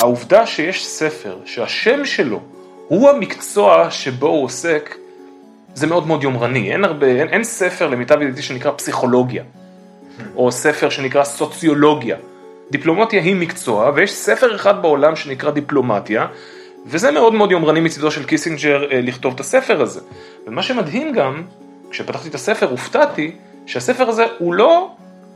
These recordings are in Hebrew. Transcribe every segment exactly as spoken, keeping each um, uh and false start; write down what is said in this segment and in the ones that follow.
העובדה שיש ספר שהשם שלו הוא המקצוע שבו הוא עוסק, זה מאוד מאוד יומרני. אין הרבה, אין, אין ספר למיטב ידיעתי שנקרא פסיכולוגיה, או ספר שנקרא סוציולוגיה. דיפלומטיה היא מקצוע, ויש ספר אחד בעולם שנקרא דיפלומטיה, וזה מאוד מאוד יומרני מצידו של קיסינג'ר לכתוב את הספר הזה. ומה שמדהים גם, כשפתחתי את הספר, הופתעתי שהספר הזה הוא לא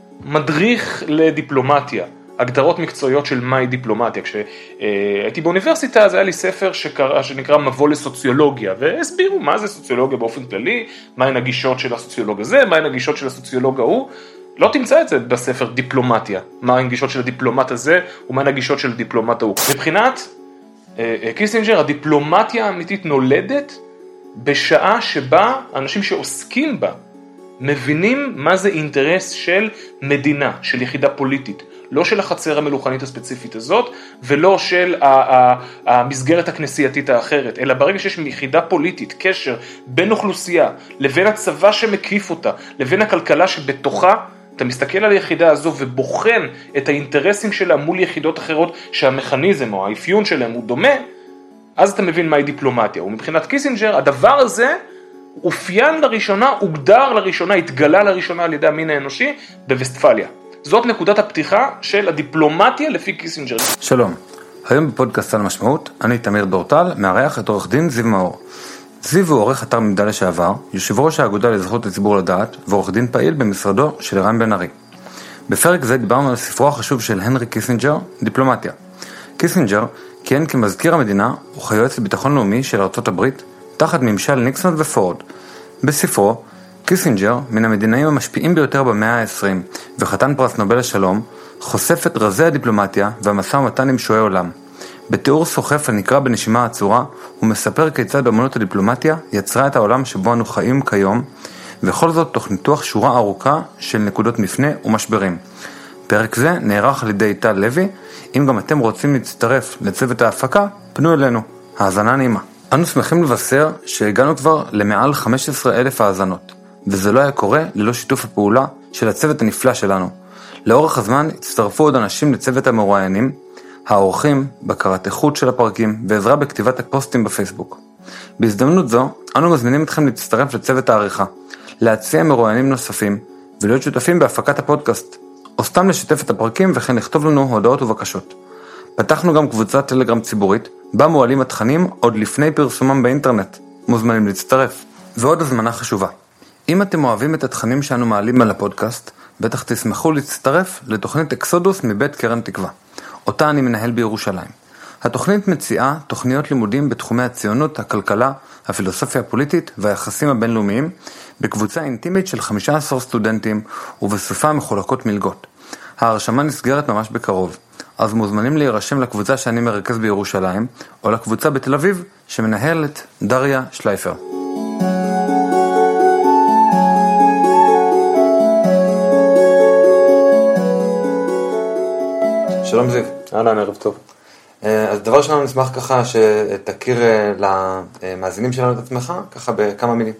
מדריך לדיפלומטיה, הגדרות מקצועיות של מהי דיפלומטיה. כשהייתי באוניברסיטה, אז היה לי ספר שקרא, שנקרא מבוא לסוציולוגיה, והסבירו מה זה סוציולוגיה באופן כללי, מהן הגישות של הסוציולוג הזה, מהן הגישות של הסוציולוג ההוא. לא תמצא את זה בספר דיפלומטיה, מהן הגישות של הדיפלומט הזה, ומהן הגישות של הדיפלומט ההוא. מבחינת קיסינג'ר, הדיפלומטיה האמיתית נולדת בשעה שבה אנשים שעוסקים בה מבינים מה זה אינטרס של מדינה, של יחידה פוליטית, לא של החצר המלוכנית הספציפית הזאת, ולא של המסגרת הכנסייתית האחרת, אלא ברגע שיש יחידה פוליטית, קשר בין אוכלוסייה, לבין הצבא שמקיף אותה, לבין הכלכלה שבתוכה, אתה מסתכל על היחידה הזו ובוחן את האינטרסים שלה מול יחידות אחרות שהמכניזם או האפיון שלהם הוא דומה, אז אתה מבין מהי דיפלומטיה. ומבחינת קיסינג'ר, הדבר הזה אופיין לראשונה, הוגדר לראשונה, התגלה לראשונה על ידי המין האנושי בווסטפליה. זאת נקודת הפתיחה של הדיפלומטיה לפי קיסינג'ר. שלום, היום בפודקאסט על משמעות, אני תמיר דורטל, מארח את עורך דין זיו מאור. זיו הוא עורך אתר מידע לשעבר, יושב ראש האגודה לזכות הציבור לדעת, ועורך דין פעיל במשרדו של ערן בן ארי. בפרק זה דיברנו על ספרו החשוב של הנרי קיסינג'ר, דיפלומטיה. קיסינג'ר כיהן כמזכיר המדינה וכיועץ לביטחון לאומי של ארצות הברית, תחת ממשל ניקסון ופורד. בספרו, קיסינג'ר, מן המדינאים המשפיעים ביותר במאה ה-עשרים, וחתן פרס נובל לשלום, חושף את רזי הדיפלומטיה והמשא ומתן עם שועי עולם. בתיאור סוחף הנקרא בנשימה עצורה, הוא מספר כיצד אמנות הדיפלומטיה יצרה את העולם שבו אנו חיים כיום, וכל זאת תוך ניתוח שורה ארוכה של נקודות מפנה ומשברים. פרק זה נערך על ידי טל לוי. אם גם אתם רוצים להצטרף לצוות ההפקה, פנו אלינו. האזנה נעימה. אנו שמחים לבשר שהגענו כבר למעל חמישה עשר אלף האזנות, וזה לא היה קורה ללא שיתוף הפעולה של הצוות הנפלא שלנו. לאורך הזמן הצטרפו עוד אנשים לצוות המרואיינים, העורכים, בקרת איכות של הפרקים ועזרה בכתיבת הפוסטים בפייסבוק. בהזדמנות זו, אנו מזמינים אתכם להצטרף לצוות העריכה, להציע מרואיינים נוספים ולהיות שותפים בהפקת הפודקאסט, או סתם לשתף את הפרקים וכן לכתוב לנו הודעות ובקשות. פתחנו גם קבוצת טלגרם ציבורית, בה מועלים התכנים עוד לפני פרסומם באינטרנט. מוזמנים להצטרף. ועוד הזמנה חשובה. אם אתם אוהבים את התכנים שאנו מעלים על הפודקאסט, בטח תשמחו להצטרף לתוכנית אקסודוס מבית קרן תקווה, אותה אני מנהל בירושלים. התוכנית מציעה תוכניות לימודים בתחומי הציונות, הכלכלה, הפילוסופיה הפוליטית והיחסים הבינלאומיים, בקבוצה אינטימית של חמישה עשר סטודנטים ובסופה מחולקות מלגות. ההרשמה נסגרת ממש בקרוב, אז מוזמנים להירשם לקבוצה שאני מרכז בירושלים, או לקבוצה בתל אביב שמנהלת דריה שלייפר. שלום זיו. אהלן, ערב טוב. אז דבר שלנו נשמח ככה שתכיר למאזינים שלנו את עצמך, ככה בכמה מילים.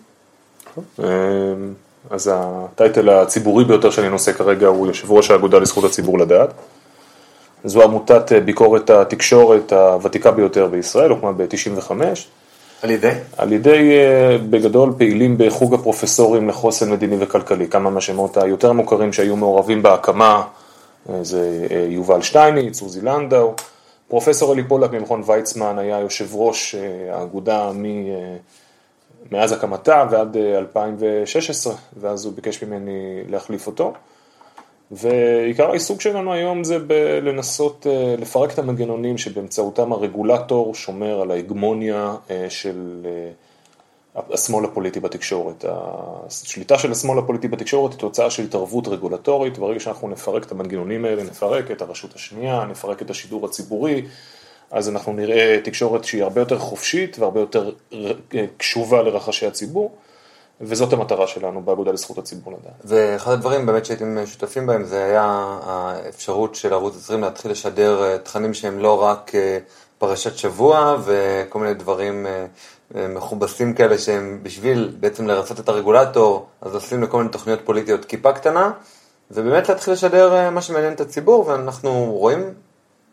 אז הטייטל הציבורי ביותר שאני נושא כרגע הוא יושב ראש האגודה לזכות הציבור לדעת. זו עמותת ביקורת התקשורת הוותיקה ביותר בישראל, הוקמה ב-תשעים וחמש. על ידי? על ידי, בגדול, פעילים בחוג הפרופסורים לחוסן מדיני וכלכלי. כמה מהשמות היותר מוכרים שהיו מעורבים בהקמה, זה יובל שטייניץ, עוזי לנדאו. פרופסור אלי פולק ממכון ויצמן היה יושב ראש האגודה מ... מאז הקמתה ועד אלפיים ושש עשרה, ואז הוא ביקש ממני להחליף אותו. ועיקר העיסוק שלנו היום זה לנסות לפרק את המנגנונים שבאמצעותם הרגולטור שומר על ההגמוניה של השמאל הפוליטי בתקשורת. השליטה של השמאל הפוליטי בתקשורת היא תוצאה של התערבות רגולטורית, ברגע שאנחנו נפרק את המנגנונים האלה, נפרק את הרשות השנייה, נפרק את השידור הציבורי, אז אנחנו נראה תקשורת שהיא הרבה יותר חופשית והרבה יותר קשובה לרחשי הציבור, וזאת המטרה שלנו באגודה לזכות הציבור לדעת. ואחד הדברים באמת שהייתם שותפים בהם, זה היה האפשרות של ערוץ עשרים להתחיל לשדר תכנים שהם לא רק פרשת שבוע, וכל מיני דברים מכובסים כאלה שהם בשביל בעצם לרצות את הרגולטור, אז עושים לכל מיני תוכניות פוליטיות כיפה קטנה, ובאמת להתחיל לשדר מה שמעניין את הציבור, ואנחנו רואים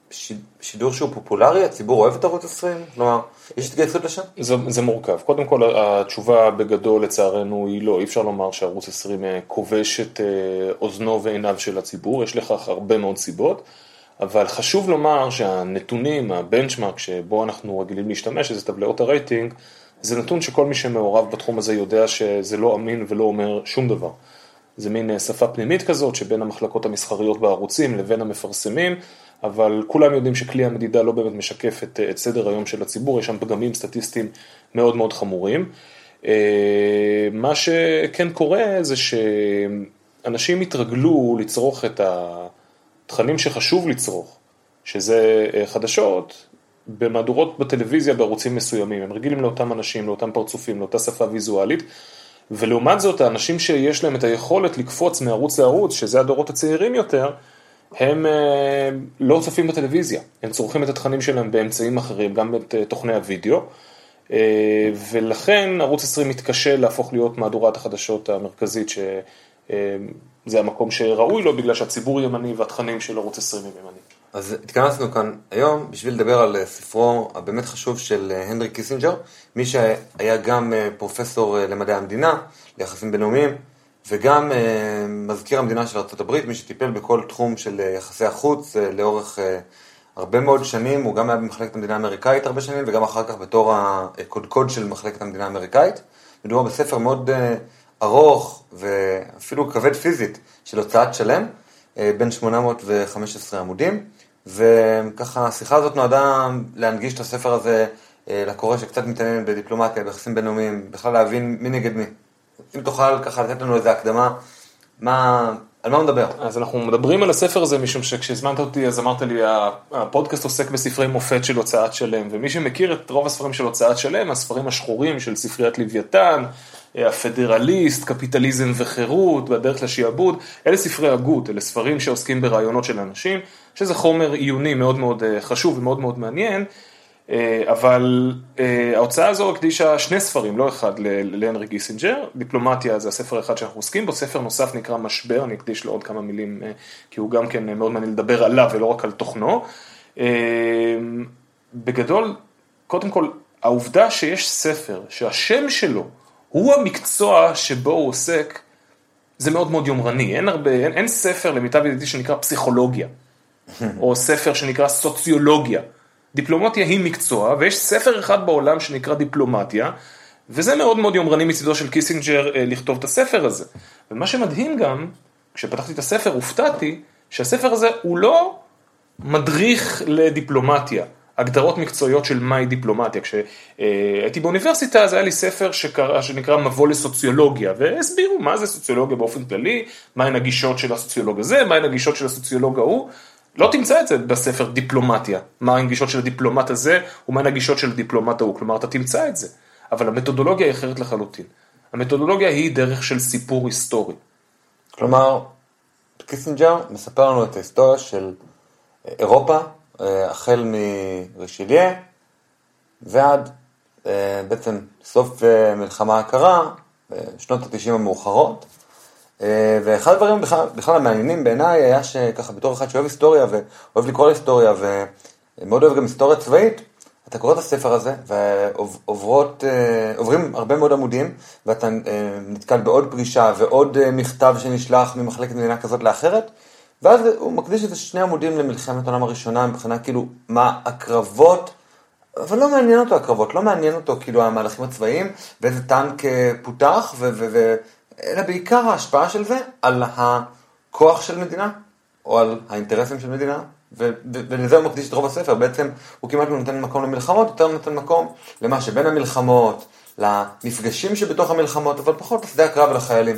שידור שהוא פופולרי, הציבור אוהב את ערוץ עשרים? כלומר, יש התגייסות לשם? זה, זה מורכב. קודם כל, התשובה בגדול לצערנו היא לא, אי אפשר לומר שערוץ עשרים כובש את אוזנו ועיניו של הציבור, יש לכך הרבה מאוד סיבות, אבל חשוב לומר שהנתונים, הבנצ'מרק שבו אנחנו רגילים להשתמש, שזה טבלאות הרייטינג, זה נתון שכל מי שמעורב בתחום הזה יודע שזה לא אמין ולא אומר שום דבר. זה מין שפה פנימית כזאת שבין המחלקות המסחריות בערוצים לבין המפרסמים, אבל כולם יודעים שכלי המדידה לא באמת משקף את, את סדר היום של הציבור, יש שם פגמים סטטיסטיים מאוד מאוד חמורים. מה שכן קורה זה שאנשים התרגלו לצרוך את התכנים שחשוב לצרוך, שזה חדשות, במהדורות בטלוויזיה בערוצים מסוימים, הם רגילים לאותם אנשים, לאותם פרצופים, לאותה שפה ויזואלית, ולעומת זאת האנשים שיש להם את היכולת לקפוץ מערוץ לערוץ, שזה הדורות הצעירים יותר, הם לא צופים בטלוויזיה, הם צורכים את התכנים שלהם באמצעים אחרים, גם את תוכני הוידאו, ולכן ערוץ עשרים מתקשה להפוך להיות מהדורת החדשות המרכזית, שזה המקום שראוי לו, בגלל שהציבור ימני והתכנים של ערוץ עשרים הם ימני. אז התכנסנו כאן היום בשביל לדבר על ספרו הבאמת חשוב של הנרי קיסינג'ר, מי שהיה גם פרופסור למדעי המדינה, ליחסים בינלאומיים, וגם מזכיר המדינה של ארצות הברית, מי שטיפל בכל תחום של יחסי החוץ לאורך הרבה מאוד שנים, הוא גם היה במחלקת המדינה האמריקאית הרבה שנים, וגם אחר כך בתור הקודקוד של מחלקת המדינה האמריקאית. מדובר בספר מאוד ארוך ואפילו כבד פיזית של הוצאת שלם, בין שמונה מאות וחמש עשרה עמודים, וככה השיחה הזאת נועדה להנגיש את הספר הזה לקורא שקצת מתעניין בדיפלומטיה, ביחסים בינלאומיים, בכלל להבין מי נגד מי. אם תוכל ככה לתת לנו איזו הקדמה, מה, על מה מדבר? אז אנחנו מדברים על הספר הזה, משום שכשהזמנת אותי, אז אמרת לי, הפודקאסט עוסק בספרי מופת של הוצאת שלם, ומי שמכיר את רוב הספרים של הוצאת שלם, הספרים השחורים של ספריית לוויתן, הפדרליסט, קפיטליזם וחירות, והדרך לשיעבוד, אלה ספרי הגות, אלה ספרים שעוסקים ברעיונות של אנשים, שזה חומר עיוני מאוד מאוד חשוב ומאוד מאוד מעניין, אבל ההוצאה הזו הקדישה שני ספרים, לא אחד, להנרי קיסינג'ר, דיפלומטיה זה הספר אחד שאנחנו עוסקים בו, ספר נוסף נקרא משבר, אני אקדיש לו עוד כמה מילים, כי הוא גם כן מאוד מעניין לדבר עליו ולא רק על תוכנו. בגדול, קודם כל, העובדה שיש ספר שהשם שלו הוא המקצוע שבו הוא עוסק, זה מאוד מאוד יומרני, אין הרבה, אין, אין ספר למיטב ידיעתי שנקרא פסיכולוגיה, או ספר שנקרא סוציולוגיה. דיפלומטיה היא מקצוע, ויש ספר אחד בעולם שנקרא דיפלומטיה, וזה מאוד מאוד יומרני מצידו של קיסינג'ר לכתוב את הספר הזה. ומה שמדהים גם, כשפתחתי את הספר, הופתעתי שהספר הזה הוא לא מדריך לדיפלומטיה, הגדרות מקצועיות של מהי דיפלומטיה. כשהייתי באוניברסיטה, אז היה לי ספר שקרא, שנקרא מבוא לסוציולוגיה, והסבירו מה זה סוציולוגיה באופן כללי, מהן הגישות של הסוציולוג הזה, מהן הגישות של הסוציולוג ההוא, לא תמצא את זה בספר דיפלומטיה, מה הגישות של הדיפלומט הזה, ומה הגישות של הדיפלומט ההוא, כלומר אתה תמצא את זה, אבל המתודולוגיה היא אחרת לחלוטין. המתודולוגיה היא דרך של סיפור היסטורי. כלומר, קיסינג'ר מספר לנו את ההיסטוריה של אירופה, החל מרישיליה, ועד בעצם סוף מלחמה הקרה, בשנות ה-תשעים המאוחרות, ואחד הדברים בכלל, בכלל המעניינים בעיניי היה שככה בתור אחד שאוהב היסטוריה ואוהב לקרוא להיסטוריה ומאוד אוהב גם היסטוריה צבאית, אתה קורא את הספר הזה ועוברים הרבה מאוד עמודים ואתה נתקל בעוד פגישה ועוד מכתב שנשלח ממחלקת מדינה כזאת לאחרת, ואז הוא מקדיש את שני עמודים למלחמת העולם הראשונה מבחינה כאילו מה הקרבות, אבל לא מעניין אותו הקרבות, לא מעניין אותו כאילו המהלכים הצבאיים ואיזה טנק פותח ו... ו אלא בעיקר ההשפעה של זה על הכוח של מדינה, או על האינטרסים של מדינה, ו- ו- ולזה הוא מקדיש את רוב הספר. בעצם הוא כמעט נותן מקום למלחמות, יותר נותן מקום למה שבין המלחמות, למפגשים שבתוך המלחמות, אבל פחות לשדה הקרב ולחיילים.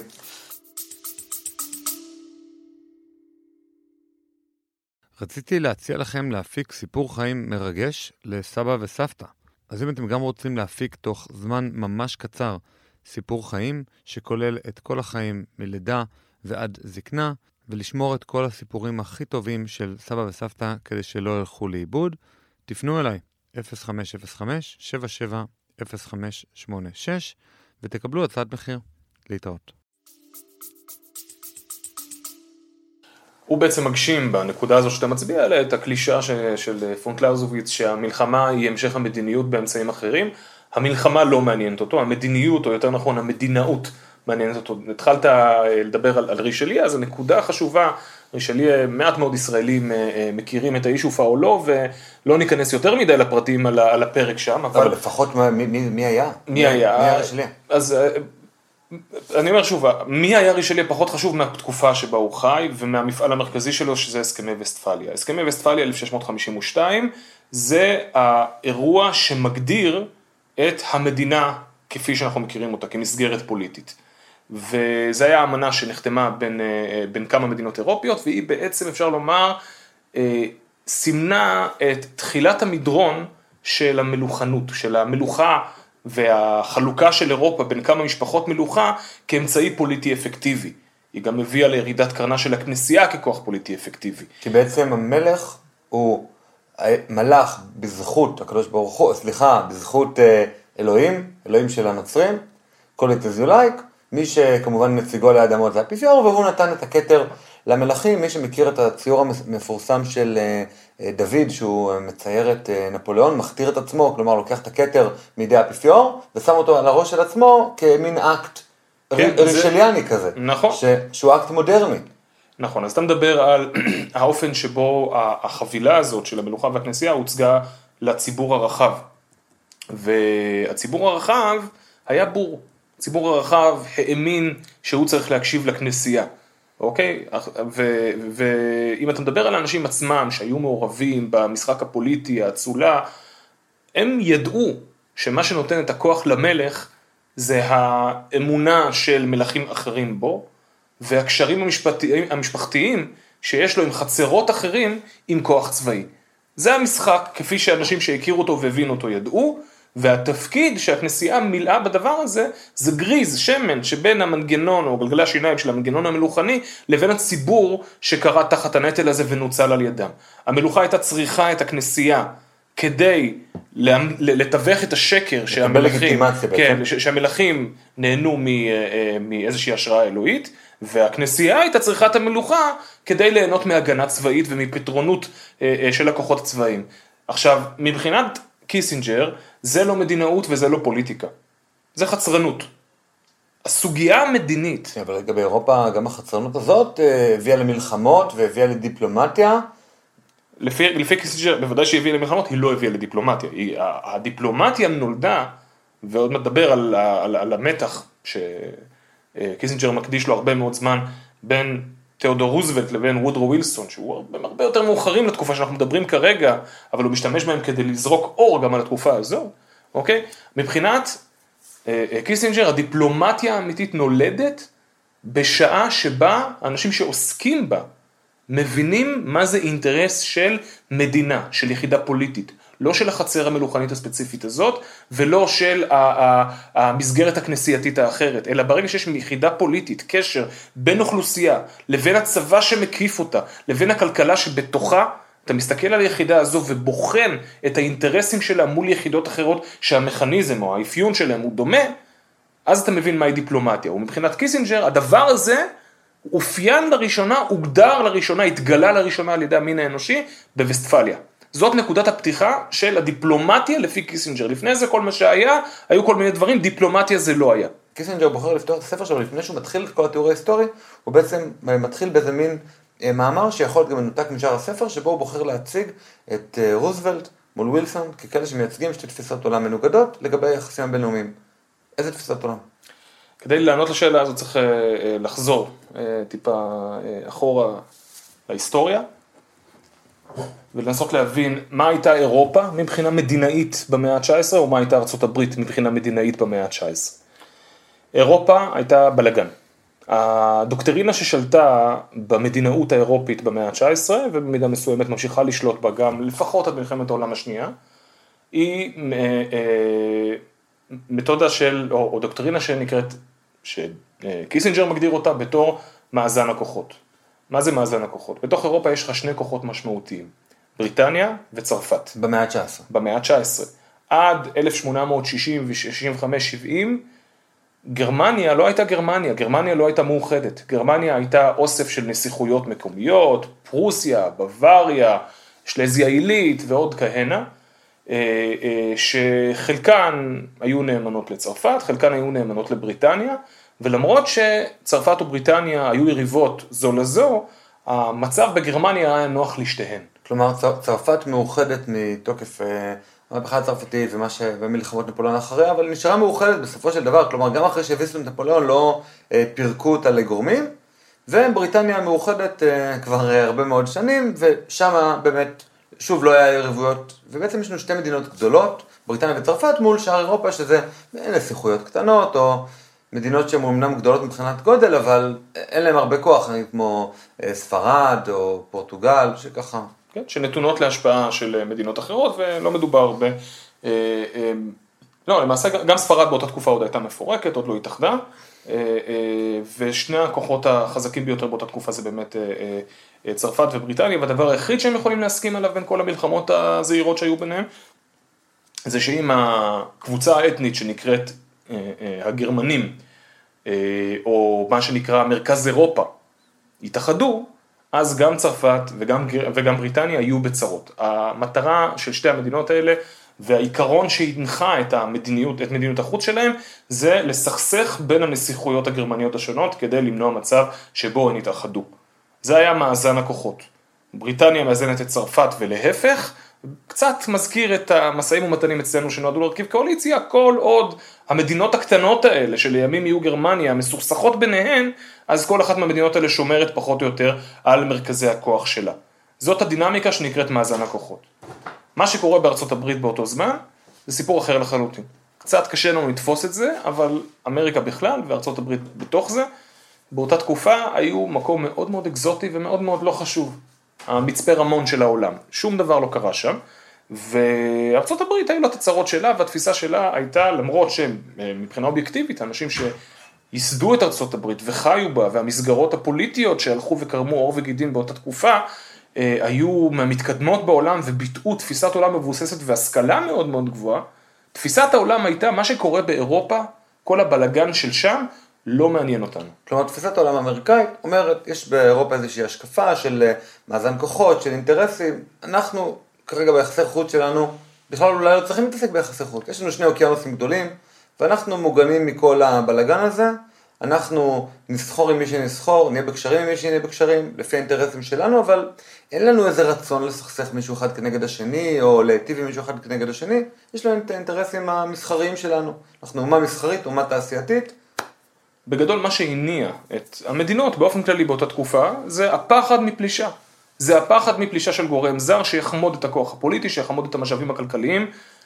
רציתי להציע לכם להפיק סיפור חיים מרגש לסבא וסבתא. אז אם אתם גם רוצים להפיק תוך זמן ממש קצר, סיפור חיים שכולל את כל החיים מלידה ועד זקנה, ולשמור את כל הסיפורים הכי טובים של סבא וסבתא כדי שלא ילכו לאיבוד, תפנו אליי אפס חמש אפס חמש שבע שבע אפס חמש שמונה שש ותקבלו הצעת מחיר. להתראות. הוא בעצם מגשים בנקודה הזו שאתה מצביע עליה את הקלישה של פון קלאוזוויץ, שהמלחמה היא המשך המדיניות באמצעים אחרים. המלחמה לא מעניינת אותו, המדיניות, או יותר נכון המדינאות מעניינת אותו. התחלת לדבר על, על רישליה, אז הנקודה החשובה, רישליה, מעט מאוד ישראלים מכירים את האיש ופעו לא, ולא ניכנס יותר מדי לפרטים על, על הפרק שם. אבל, אבל לפחות מי, מי, מי היה? מי היה? מי היה רישליה? אז אני אומר שוב, מי היה רישליה פחות חשוב מהתקופה שבה הוא חי, ומהמפעל המרכזי שלו, שזה הסכמי וסטפליה. הסכמי וסטפליה אלף שש מאות חמישים ושתיים, זה האירוע שמגדיר את המדינה כפי שאנחנו מכירים אותה, כמסגרת פוליטית. וזה היה האמנה שנחתמה בין, בין כמה מדינות אירופיות, והיא בעצם, אפשר לומר, סימנה את תחילת המדרון של המלוכנות, של המלוכה והחלוקה של אירופה בין כמה משפחות מלוכה כאמצעי פוליטי אפקטיבי. היא גם הביאה לירידת קרנה של הכנסייה ככוח פוליטי אפקטיבי. כי בעצם המלך הוא מלך בזכות הקדוש ברוך הוא, סליחה, בזכות אלוהים, אלוהים של הנוצרים, כל את הזולייק, מי שכמובן נציגו ליד אמות זה האפיפיור, והוא נתן את הכתר למלכים. מי שמכיר את הציור המפורסם של דוד, שהוא מצייר את נפוליאון, מכתיר את עצמו, כלומר לוקח את הכתר מידי האפיפיור, ושם אותו על הראש של עצמו כמין אקט כן, רישליאני זה... כזה, נכון. ש... שהוא אקט מודרני. נכון, אז אתה מדבר על האופן שבו החבילה הזאת של המלוכה והכנסייה הוצגה לציבור הרחב. והציבור הרחב היה בור. הציבור הרחב האמין שהוא צריך להקשיב לכנסייה. אוקיי? ואם אתה מדבר על האנשים עצמם שהיו מעורבים במשחק הפוליטי, האצולה, הם ידעו שמה שנותן את הכוח למלך זה האמונה של מלכים אחרים בו, והקשרים המשפטיים, המשפחתיים שיש לו עם חצרות אחרים עם כוח צבאי. זה המשחק כפי שאנשים שהכירו אותו והבינו אותו ידעו, והתפקיד שהכנסייה מילאה בדבר הזה, זה גריז, שמן, שבין המנגנון או גלגלי השיניים של המנגנון המלוכני, לבין הציבור שקרא תחת הנטל הזה ונוצל על ידם. המלוכה הייתה צריכה את הכנסייה, כדי לתווך את השקר שהמלכים, כן, שהמלכים נהנו מאיזושהי השראה אלוהית, והכנסייה הייתה צריכה את המלוכה כדי ליהנות מהגנה צבאית ומפתרונות של הכוחות הצבאיים. עכשיו, מבחינת קיסינג'ר, זה לא מדינאות וזה לא פוליטיקה. זה חצרנות. הסוגיה המדינית. אבל רגע, באירופה גם החצרנות הזאת הביאה למלחמות והביאה לדיפלומטיה. לפי, לפי קיסינג'ר, בוודאי שהביאה למלחמות, היא לא הביאה לדיפלומטיה. היא, הדיפלומטיה נולדה, ועוד מדבר על, על, על המתח שקיסינג'ר מקדיש לו הרבה מאוד זמן, בין תיאודור רוזוולט לבין וודרו ווילסון, שהוא הרבה יותר מאוחרים לתקופה שאנחנו מדברים כרגע, אבל הוא משתמש בהם כדי לזרוק אור גם על התקופה הזו, אוקיי? מבחינת קיסינג'ר, הדיפלומטיה האמיתית נולדת בשעה שבה האנשים שעוסקים בה מבינים מה זה אינטרס של מדינה, של יחידה פוליטית, לא של החצר המלוכנית הספציפית הזאת, ולא של המסגרת הכנסייתית האחרת, אלא ברגע שיש יחידה פוליטית, קשר בין אוכלוסייה, לבין הצבא שמקיף אותה, לבין הכלכלה שבתוכה, אתה מסתכל על היחידה הזו ובוחן את האינטרסים שלה מול יחידות אחרות, שהמכניזם או האפיון שלהם הוא דומה, אז אתה מבין מהי דיפלומטיה. ומבחינת קיסינג'ר, הדבר הזה אופיין לראשונה, הוגדר לראשונה, התגלה לראשונה על ידי המין האנושי בווסטפליה. זאת נקודת הפתיחה של הדיפלומטיה לפי קיסינג'ר. לפני זה כל מה שהיה, היו כל מיני דברים, דיפלומטיה זה לא היה. קיסינג'ר בוחר לפתוח את הספר שלו, לפני שהוא מתחיל את כל התיאור ההיסטורי, הוא בעצם מתחיל באיזה מין מאמר שיכול להיות גם מנותק משאר הספר, שבו הוא בוחר להציג את רוזוולט מול ווילסון, ככאלה שמייצגים שתי תפיסות עולם מנוגדות לגבי היחסים הבינלאומיים. איזה תפיסות עולם? כדי לענות לשאלה הזאת צריך לחזור טיפה אחורה להיסטוריה, ולנסות להבין מה הייתה אירופה מבחינה מדינאית במאה ה-תשע עשרה, או מה הייתה ארצות הברית מבחינה מדינאית במאה ה-תשע עשרה. אירופה הייתה בלגן. הדוקטרינה ששלטה במדינאות האירופית במאה ה-תשע עשרה, ובמידה מסוימת ממשיכה לשלוט בה גם לפחות עד מלחמת העולם השנייה, היא מתודה של, או, או דוקטרינה שנקראת, שקיסינג'ר מגדיר אותה בתור מאזן הכוחות. מה זה מאזן הכוחות? בתוך אירופה יש לך שני כוחות משמעותיים, בריטניה וצרפת. במאה ה-תשע עשרה. במאה ה-תשע עשרה. עד אלף שמונה מאות שישים ו-שישים וחמש שבעים, גרמניה לא הייתה גרמניה, גרמניה לא הייתה מאוחדת, גרמניה הייתה אוסף של נסיכויות מקומיות, פרוסיה, בוואריה, שלזיה עילית ועוד כהנה, שחלקן היו נאמנות לצרפת, חלקן היו נאמנות לבריטניה, ולמרות שצרפת ובריטניה היו יריבות זו לזו, המצב בגרמניה היה נוח לשתיהן. כלומר, צרפת מאוחדת מתוקף המהפכה הצרפתית ומה ש... ומלחמות נפוליאון אחריה, אבל נשארה מאוחדת בסופו של דבר, כלומר, גם אחרי שהביסו את נפוליאון לא פירקו אותה לגורמים, ובריטניה מאוחדת כבר הרבה מאוד שנים, ושם באמת שוב לא היה יריבויות, ובעצם יש לנו שתי מדינות גדולות, בריטניה וצרפת, מול שאר אירופה, שזה נסיכויות קטנות, או מדינות שהן אומנם גדולות מבחינת גודל, אבל אין להם הרבה כוח, כמו ספרד או פורטוגל, שככה. כן, שנתונות להשפעה של מדינות אחרות, ולא מדובר ב... לא, למעשה גם ספרד באותה תקופה עוד הייתה מפורקת, עוד לא התאחדה, ושני הכוחות החזקים ביותר באותה תקופה זה באמת צרפת ובריטניה, והדבר היחיד שהם יכולים להסכים עליו בין כל המלחמות הזהירות שהיו ביניהם, זה שאם הקבוצה האתנית שנקראת הגרמנים, או מה שנקרא מרכז אירופה, התאחדו, אז גם צרפת וגם, וגם בריטניה היו בצרות. המטרה של שתי המדינות האלה, והעיקרון שהנחה את המדיניות, את מדיניות החוץ שלהם, זה לסכסך בין הנסיכויות הגרמניות השונות, כדי למנוע מצב שבו הן התאחדו. זה היה מאזן הכוחות. בריטניה מאזנת את צרפת ולהפך, קצת מזכיר את המסעים ומתנים אצלנו שנועדו להרכיב קואליציה, כל עוד המדינות הקטנות האלה, שלימים יהיו גרמניה, מסוכסכות ביניהן, אז כל אחת מהמדינות האלה שומרת פחות או יותר על מרכזי הכוח שלה. זאת הדינמיקה שנקראת מאזן הכוחות. מה שקורה בארצות הברית באותו זמן, זה סיפור אחר לחלוטין. קצת קשה לנו לתפוס את זה, אבל אמריקה בכלל וארצות הברית בתוך זה, באותה תקופה היו מקום מאוד מאוד אקזוטי ומאוד מאוד לא חשוב. המצפה רמון של העולם. שום דבר לא קרה שם, וארצות הברית היו לה את הצרות שלה, והתפיסה שלה הייתה, למרות שמבחינה אובייקטיבית, אנשים שיסדו את ארצות הברית וחיו בה, והמסגרות הפוליטיות שהלכו וקרמו עור וגידים באותה תקופה, היו מהמתקדמות בעולם וביטאו תפיסת עולם מבוססת והשכלה מאוד מאוד גבוהה. תפיסת העולם הייתה, מה שקורה באירופה, כל הבלגן של שם, לא מעניין אותנו. כלומר, תפיסת העולם האמריקאית אומרת, יש באירופה איזושהי השקפה של מאזן כוחות, של אינטרסים. אנחנו, כרגע ביחסי חוץ שלנו, בכלל אולי לא צריכים להתעסק ביחסי חוץ. יש לנו שני אוקיינוסים גדולים, ואנחנו מוגנים מכל הבלגן הזה. אנחנו נסחור עם מי שנסחור, נהיה בקשרים עם מי שנהיה בקשרים, לפי האינטרסים שלנו, אבל אין לנו איזה רצון לסכסך מישהו אחד כנגד השני, או להיטיב עם מישהו אחד כנגד השני. יש לנו את האינטרסים המסחריים שלנו. אנחנו אומה מסחרית, אומה תעשייתית. בגדול מה שהניע את המדינות באופן כללי באותה תקופה, זה הפחד מפלישה. זה הפחד מפלישה של גורם זר שיחמוד את הכוח הפוליטי, שיחמוד את המשאבים הכלכליים,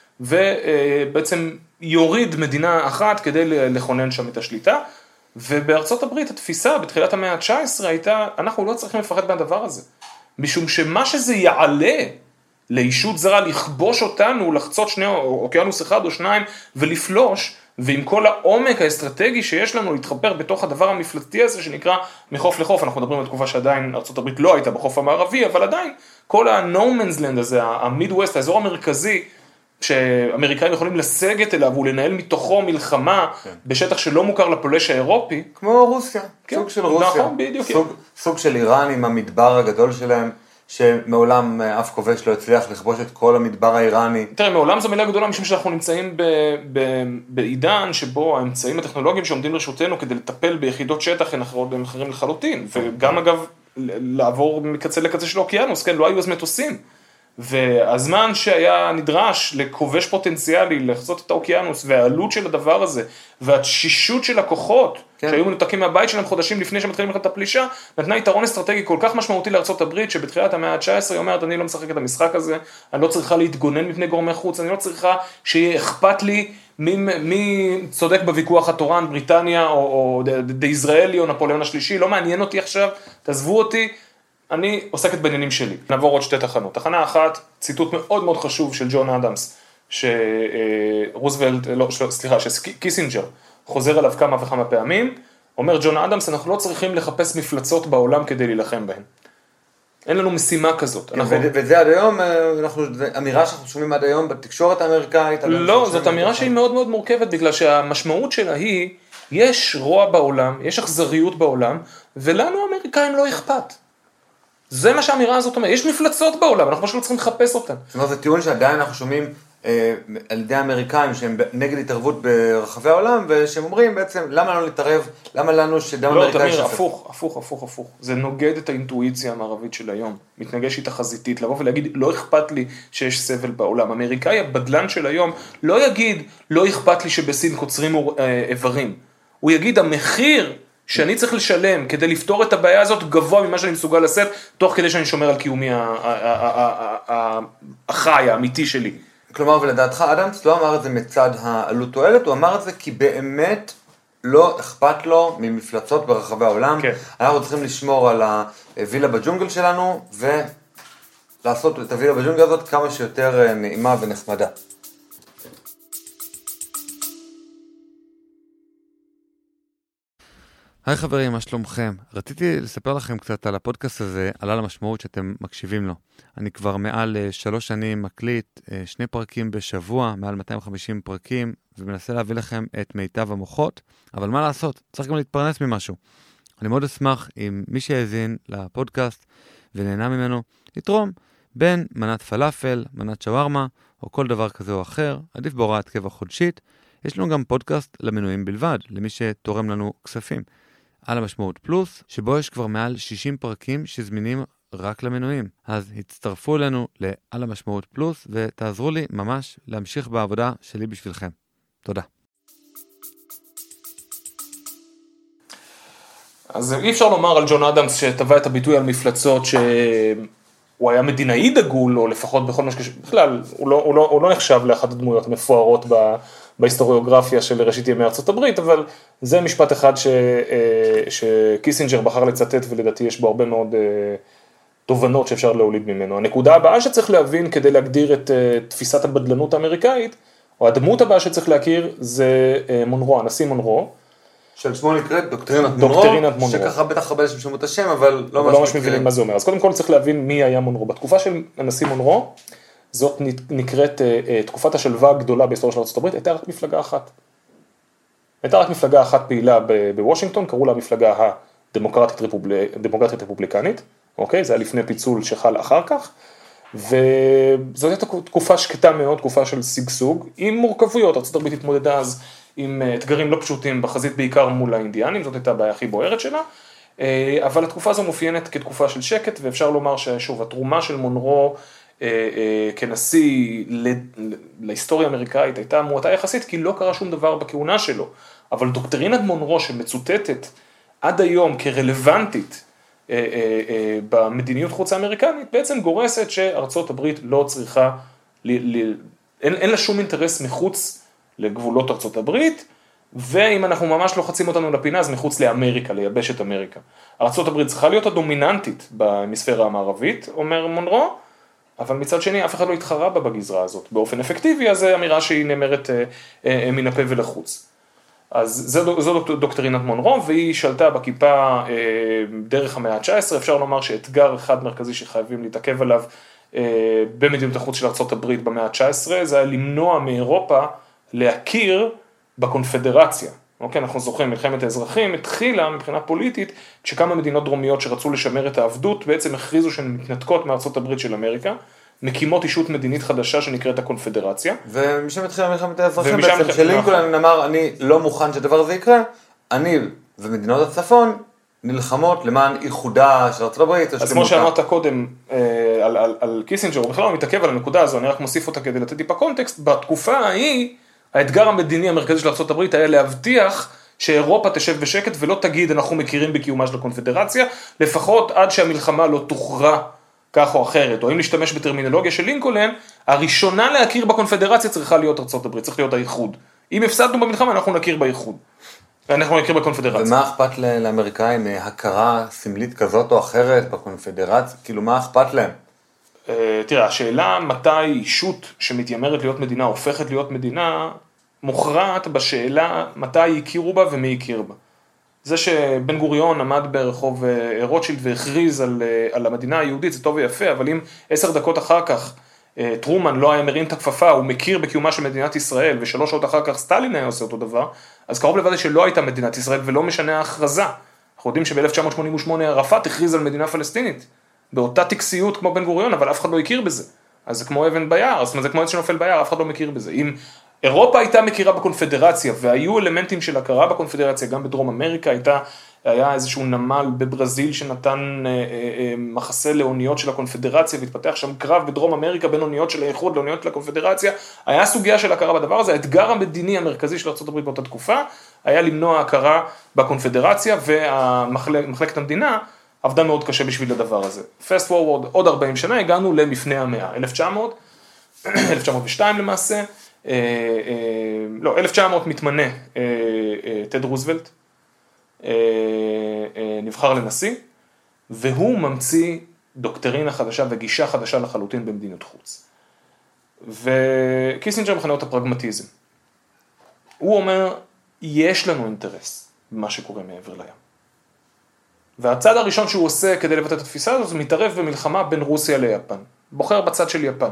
ובעצם יוריד מדינה אחת כדי לכונן שם את השליטה. ובארצות הברית התפיסה בתחילת המאה ה-תשע עשרה הייתה, אנחנו לא צריכים לפחד מהדבר הזה. משום שמה שזה יעלה לישות זרה, לכבוש אותנו, לחצות שני אוקיינוס אחד או שניים ולפלוש, ועם כל העומק האסטרטגי שיש לנו להתחבר בתוך הדבר המפלטי הזה שנקרא מחוף לחוף, אנחנו מדברים על תקופה שעדיין ארצות הברית לא הייתה בחוף המערבי, אבל עדיין כל ה-No Man's Land הזה, המיד-ווסט, האזור המרכזי, שאמריקאים יכולים לסגת אליו ולנהל מתוכו מלחמה כן. בשטח שלא מוכר לפולש האירופי. כמו רוסיה, כן. סוג של רוסיה. נכון, בדיוק. סוג, סוג של איראן עם המדבר הגדול שלהם, שמעולם אף כובש לא הצליח לכבוש את כל המדבר האיראני. תראה, מעולם זו מילה גדולה, משום שאנחנו נמצאים ב, ב, בעידן שבו האמצעים הטכנולוגיים שעומדים לרשותנו כדי לטפל ביחידות שטח הם אחרים לחלוטין, וגם אגב לעבור מקצה לקצה של אוקיינוס, כן, לא היו אז מטוסים. והזמן שהיה נדרש לכובש פוטנציאלי לחצות את האוקיינוס, והעלות של הדבר הזה, והתשישות של הכוחות, כן. שהיו מנותקים מהבית שלהם חודשים לפני שמתחילים לכת הפלישה, נתנה יתרון אסטרטגי כל כך משמעותי לארצות הברית, שבתחילת המאה ה-תשע עשרה היא אומרת, אני לא משחק את המשחק הזה, אני לא צריכה להתגונן מפני גורמי חוץ, אני לא צריכה שיהיה אכפת לי מי, מי צודק בוויכוח התורן, בריטניה, או, או דה יזרעאלי, או נפוליאון השלישי, לא מעניין אותי עכשיו, תעזבו אותי, אני עוסקת בעניינים שלי. נעבור עוד שתי תחנות. תחנה אחת, ציטוט מאוד מאוד חשוב של ג'ון אדמס, שרוזוולט, לא, סליחה, שקיסינג'ר חוזר עליו כמה וכמה פעמים, אומר ג'ון אדמס, אנחנו לא צריכים לחפש מפלצות בעולם כדי להילחם בהן. אין לנו משימה כזאת. וזה עד היום, אמירה שאנחנו שומעים עד היום בתקשורת האמריקאית. לא, זאת אמירה שהיא מאוד מאוד מורכבת, בגלל שהמשמעות שלה היא יש רוע בעולם, יש אכזריות בעולם, ולנו האמריקאים לא אכפת. זה מה שהאמירה הזאת אומרת, יש מפלצות בעולם, אנחנו פשוט צריכים לחפש אותן. זאת אומרת, זה טיעון שעדיין אנחנו שומעים אה, על ידי האמריקאים שהם נגד התערבות ברחבי העולם, ושהם אומרים בעצם, למה לא להתערב, למה לנו שדם לא, אמריקאי תמיר, הפוך, הפוך, הפוך, הפוך. זה נוגד את האינטואיציה המערבית של היום, מתנגש איתה חזיתית, לבוא ולהגיד, לא אכפת לי שיש סבל בעולם. האמריקאי הבדלן של היום לא יגיד, לא אכפת לי שבסין קוצרים איברים. הוא יגיד, המחיר שאני צריך לשלם כדי לפתור את הבעיה הזאת גבוה ממה שאני מסוגל לשאת, תוך כדי שאני שומר על קיומי החי, האמיתי שלי. כלומר, ולדעתך, אדמס לא אמר את זה מצד העלות תועלת, הוא אמר את זה כי באמת לא אכפת לו ממפלצות ברחבי העולם. כן. אנחנו צריכים לשמור על הווילה בג'ונגל שלנו, ולעשות את הווילה בג'ונגל הזאת כמה שיותר נעימה ונחמדה. היי חברים, מה שלומכם? רציתי לספר לכם קצת על הפודקאסט הזה, על המשמעות שאתם מקשיבים לו. אני כבר מעל שלוש שנים מקליט, שני פרקים בשבוע, מעל מאתיים וחמישים פרקים, ומנסה להביא לכם את מיטב המוחות, אבל מה לעשות? צריך גם להתפרנס ממשהו. אני מאוד אשמח אם מי שיאזין לפודקאסט ונהנה ממנו, יתרום בין מנת פלאפל, מנת שווארמה, או כל דבר כזה או אחר, עדיף בהוראת קבע חודשית. יש לנו גם פודקאסט למנויים בלבד, למי שתורם לנו כספים. על המשמעות פלוס, שבו יש כבר מעל שישים פרקים שזמינים רק למנויים. אז הצטרפו אלינו לעל המשמעות פלוס, ותעזרו לי ממש להמשיך בעבודה שלי בשבילכם. תודה. אז אי אפשר לומר על ג'ון אדמס שטבע את הביטוי על מפלצות שהוא היה מדינאי דגול, או לפחות בכל מה שקשור, בכלל, הוא לא, הוא לא, הוא לא נחשב לאחת הדמויות המפוארות ב... בהיסטוריוגרפיה של ראשית ימי ארצות הברית, אבל זה משפט אחד ש, שקיסינג'ר בחר לצטט, ולדעתי יש בו הרבה מאוד תובנות שאפשר להוליד ממנו. הנקודה הבאה שצריך להבין כדי להגדיר את תפיסת הבדלנות האמריקאית, או הדמות הבאה שצריך להכיר, זה מונרו, הנשיא מונרו. של שמו נקראת דוקטרינת מונרו, שככה בטח הרבה שמשמעו את השם, אבל לא ממש מבינים מה זה אומר. אז קודם כל צריך להבין מי היה מונרו. בתקופה של הנשיא מונרו, זאת נקראת תקופת השלווה הגדולה בהיסטוריה של ארצות הברית, הייתה רק מפלגה אחת. הייתה רק מפלגה אחת פעילה בוושינגטון, קראו לה המפלגה הדמוקרטית רפובליקנית, אוקיי? זה היה לפני פיצול שחל אחר כך, וזאת הייתה תקופה שקטה מאוד, תקופה של סגסוג, עם מורכבויות. ארצות הברית התמודדה אז עם אתגרים לא פשוטים בחזית בעיקר מול האינדיאנים, זאת הייתה הבעיה הכי בוערת שלה, אבל התקופה הזו מופיינת כתקופה של שקט, ואפשר לומר ששוב, התרומה של מונרו כנשיא להיסטוריה האמריקאית הייתה מועטה יחסית, כי לא קרה שום דבר בכהונה שלו, אבל דוקטרינת מונרו שמצוטטת עד היום כרלוונטית במדיניות חוץ האמריקנית, בעצם גורסת שארצות הברית לא צריכה, אין, אין לה שום אינטרס מחוץ לגבולות ארצות הברית, ואם אנחנו ממש לוחצים אותנו לפינה, אז מחוץ לאמריקה, ליבשת אמריקה. ארצות הברית צריכה להיות הדומיננטית בהמיספירה המערבית, אומר מונרו, אבל מצד שני, אף אחד לא התחרה בה בגזרה הזאת. באופן אפקטיבי, אז זו אמירה שהיא נאמרת אה, אה, מן הפה ולחוץ. אז זו, זו דוקטרינת מונרו, והיא שלטה בכיפה אה, דרך המאה ה-תשע עשרה. אפשר לומר שאתגר אחד מרכזי שחייבים להתעכב עליו אה, במדיניות החוץ של ארצות הברית במאה ה-תשע עשרה, זה היה למנוע מאירופה להכיר בקונפדרציה. אוקיי, אנחנו זוכרים, מלחמת האזרחים התחילה מבחינה פוליטית, כשכמה מדינות דרומיות שרצו לשמר את העבדות, בעצם הכריזו שהן מתנתקות מארצות הברית של אמריקה, מקימות אישות מדינית חדשה שנקראת הקונפדרציה. ומשם התחילה מלחמת האזרחים בעצם, שלינקולן אמר, אני לא מוכן שדבר הזה יקרה, אני ומדינות הצפון נלחמות למען איחודה של ארצות הברית. אז כמו שאמרת קודם על, על, על קיסינג'ר, הוא בכלל לא מתעכב על הנקודה הזו, אני רק מוסיף אותה כדי לתת טיפה קונטקסט, בתקופה ההיא, האתגר המדיני המרכזי של ארצות הברית היה להבטיח שאירופה תשב בשקט ולא תגיד אנחנו מכירים בקיומה של הקונפדרציה, לפחות עד שהמלחמה לא תוכרע כך או אחרת, או אם להשתמש בטרמינולוגיה של לינקולן, הראשונה להכיר בקונפדרציה צריכה להיות ארצות הברית, צריך להיות האיחוד. אם הפסדנו במלחמה אנחנו נכיר באיחוד, ואנחנו נכיר בקונפדרציה. ומה אכפת לאמריקאים, הכרה סמלית כזאת או אחרת בקונפדרציה? כאילו מה אכפת להם? תראה, השאלה מתי אישות שמתיימרת להיות מדינה הופכת להיות מדינה, מוכרעת בשאלה מתי הכירו בה ומי הכיר בה. זה שבן גוריון עמד ברחוב רוטשילד והכריז על, על המדינה היהודית, זה טוב ויפה, אבל אם עשר דקות אחר כך טרומן לא היה מרים את הכפפה, הוא מכיר בקיומה של מדינת ישראל, ושלוש שעות אחר כך סטלין היה עושה אותו דבר, אז קרוב לוודאי שלא הייתה מדינת ישראל, ולא משנה ההכרזה. אנחנו יודעים שב-אלף תשע מאות שמונים ושמונה ערפאת הכריז על מדינה פלסטינית, באותה טקסיות כמו בן גוריון, אבל אף אחד לא הכיר בזה. אז זה כמו אבן ביער, זאת אומרת, זה כמו עץ שנופל ביער, אף אחד לא מכיר בזה. אם אירופה הייתה מכירה בקונפדרציה, והיו אלמנטים של הכרה בקונפדרציה, גם בדרום אמריקה הייתה, היה איזשהו נמל בברזיל שנתן אה, אה, מחסה לאוניות של הקונפדרציה, והתפתח שם קרב בדרום אמריקה בין אוניות של האיחוד לאוניות של הקונפדרציה, היה סוגיה של הכרה בדבר הזה, האתגר המדיני המרכזי של ארצות הברית באותה תקופה, היה למנוע הכרה בקונפדרציה, ומחלקת המדינה עבדה מאוד קשה בשביל הדבר הזה. Fast forward, עוד ארבעים שנה, הגענו למפני המאה, אלף תשע מאות, אלף תשע מאות ושתיים למעשה, אה, אה, לא, אלף תשע מאות מתמנה אה, אה, טד רוזוולט, אה, אה, נבחר לנשיא, והוא ממציא דוקטרינה חדשה וגישה חדשה לחלוטין במדיניות חוץ. וקיסינג'ר מכנה אותה פרגמטיזם. הוא אומר, יש לנו אינטרס במה שקורה מעבר לים. והצד הראשון שהוא עושה כדי לבטא את התפיסה הזאת, זה מתערב במלחמה בין רוסיה ליפן. בוחר בצד של יפן.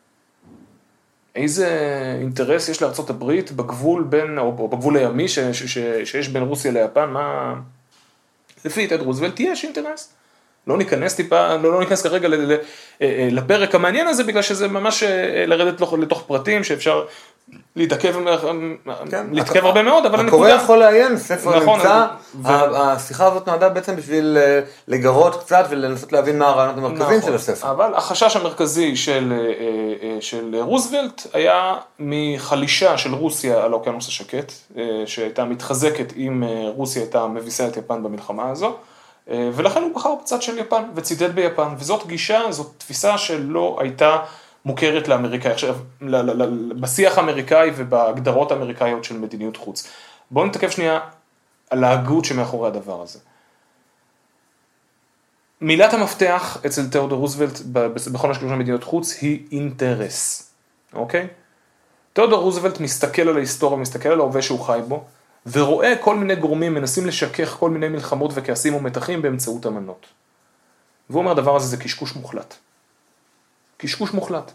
איזה אינטרס יש לארצות הברית בגבול בין, או בגבול הימי ש, ש, ש, שיש בין רוסיה ליפן, מה... לפי טד רוזוולט יש אינטרס. לא ניכנס טיפה, לא, לא ניכנס כרגע ל, ל, לפרק המעניין הזה, בגלל שזה ממש לרדת לתוך פרטים שאפשר להתעכב, כן, להתעכב הרבה מאוד, אבל הנקודה... הקורא יכול לעיין, ספר נכון, נמצא, ו... השיחה הזאת נועדה בעצם בשביל לגרות קצת ולנסות להבין מה הרעיונות המרכזיים נכון, של הספר. אבל החשש המרכזי של, של רוזוולט היה מחלישה של רוסיה על האוקיינוס השקט, שהייתה מתחזקת אם רוסיה הייתה מביסה את יפן במלחמה הזו, ולכן הוא בחר בצד של יפן וצידד ביפן, וזאת גישה, זאת תפיסה שלא הייתה מוכרת לאמריקאי, עכשיו, בשיח האמריקאי ובהגדרות האמריקאיות של מדיניות חוץ. בואו נתקף שנייה על ההגות שמאחורי הדבר הזה. מילת המפתח אצל תיאודור רוזוולט בכל השקלוש של מדיניות חוץ היא אינטרס, אוקיי? תיאודור רוזוולט מסתכל על ההיסטוריה, מסתכל על ההווה שהוא חי בו, ורואה כל מיני גורמים מנסים לשכך כל מיני מלחמות וכעסים ומתחים באמצעות אמנות. והוא אומר, הדבר הזה זה קשקוש מוחלט. קשקוש מוחלט.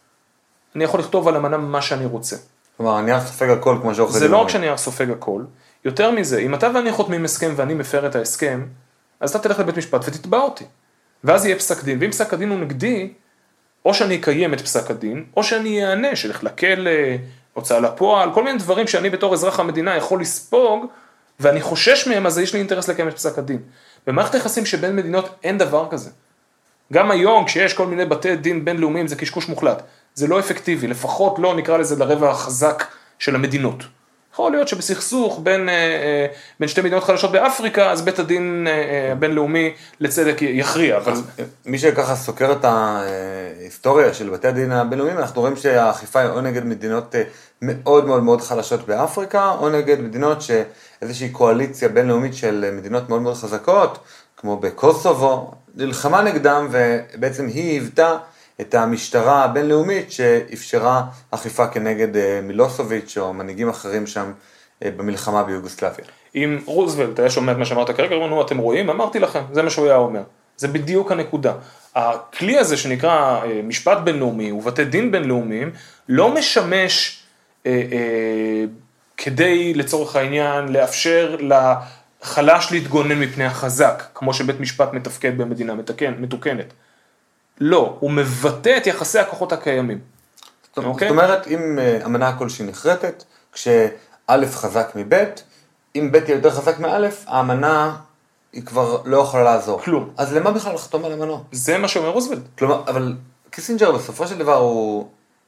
אני יכול לכתוב על אמנה מה שאני רוצה. כלומר, הנייר סופג הכל כמו שעורכי דין. זה לא רק שהנייר סופג הכל, יותר מזה, אם אתה ואני חותמים הסכם ואני מפר את ההסכם, אז אתה תלך לבית משפט ותתבע אותי. ואז יהיה פסק דין, ואם פסק הדין הוא נגדי, או שאני אקיים את פסק הדין, או שאני אענה, שלך לכלא, הוצאה לפועל, כל מיני דברים שאני בתור אזרח המדינה יכול לספוג, ואני חושש מהם, אז יש לי אינטרס לקיים את פסק הדין. במערכת היחסים שבין מדינות אין דבר כזה. גם היום, כשיש כל מיני בתי דין בינלאומיים, זה קשקוש מוחלט. זה לא אפקטיבי, לפחות לא נקרא לזה לרבע החזק של המדינות. יכול להיות שבסכסוך בין, בין שתי מדינות חדשות באפריקה, אז בית הדין הבינלאומי לצדק יכריע. אבל... מי שככה סוקר את ההיסטוריה של בתי הדין הבינלאומיים, אנחנו רואים שהאכיפה היא או נגד מדינות מאוד מאוד מאוד חלשות באפריקה, או נגד מדינות שאיזושהי קואליציה בינלאומית של מדינות מאוד מאוד חזקות, כמו בקוסובו, נלחמה נגדם, ובעצם היא היוותה את המשטרה הבינלאומית שאפשרה אכיפה כנגד מילוסוביץ' או מנהיגים אחרים שם במלחמה ביוגוסלביה. אם רוזוולט היה שומע את מה שאמרת כרגע, אמרנו, אתם רואים? אמרתי לכם, זה מה שהוא היה אומר. זה בדיוק הנקודה. הכלי הזה שנקרא משפט בינלאומי ובתי דין בינלאומיים, לא משמש אה, אה, כדי לצורך העניין לאפשר לחלש להתגונן מפני החזק, כמו שבית משפט מתפקד במדינה מתקן, מתוקנת. לא, הוא מבטא את יחסי הכוחות הקיימים. זאת אומרת, אם אמנה כלשהי נחרטת, כשא' חזק מב', אם ב' יהיה יותר חזק מא', האמנה היא כבר לא יכולה לעזור. כלום. אז למה בכלל לחתום על אמנות? זה מה שאומר רוזוולט. כלומר, אבל קיסינג'ר בסופו של דבר הוא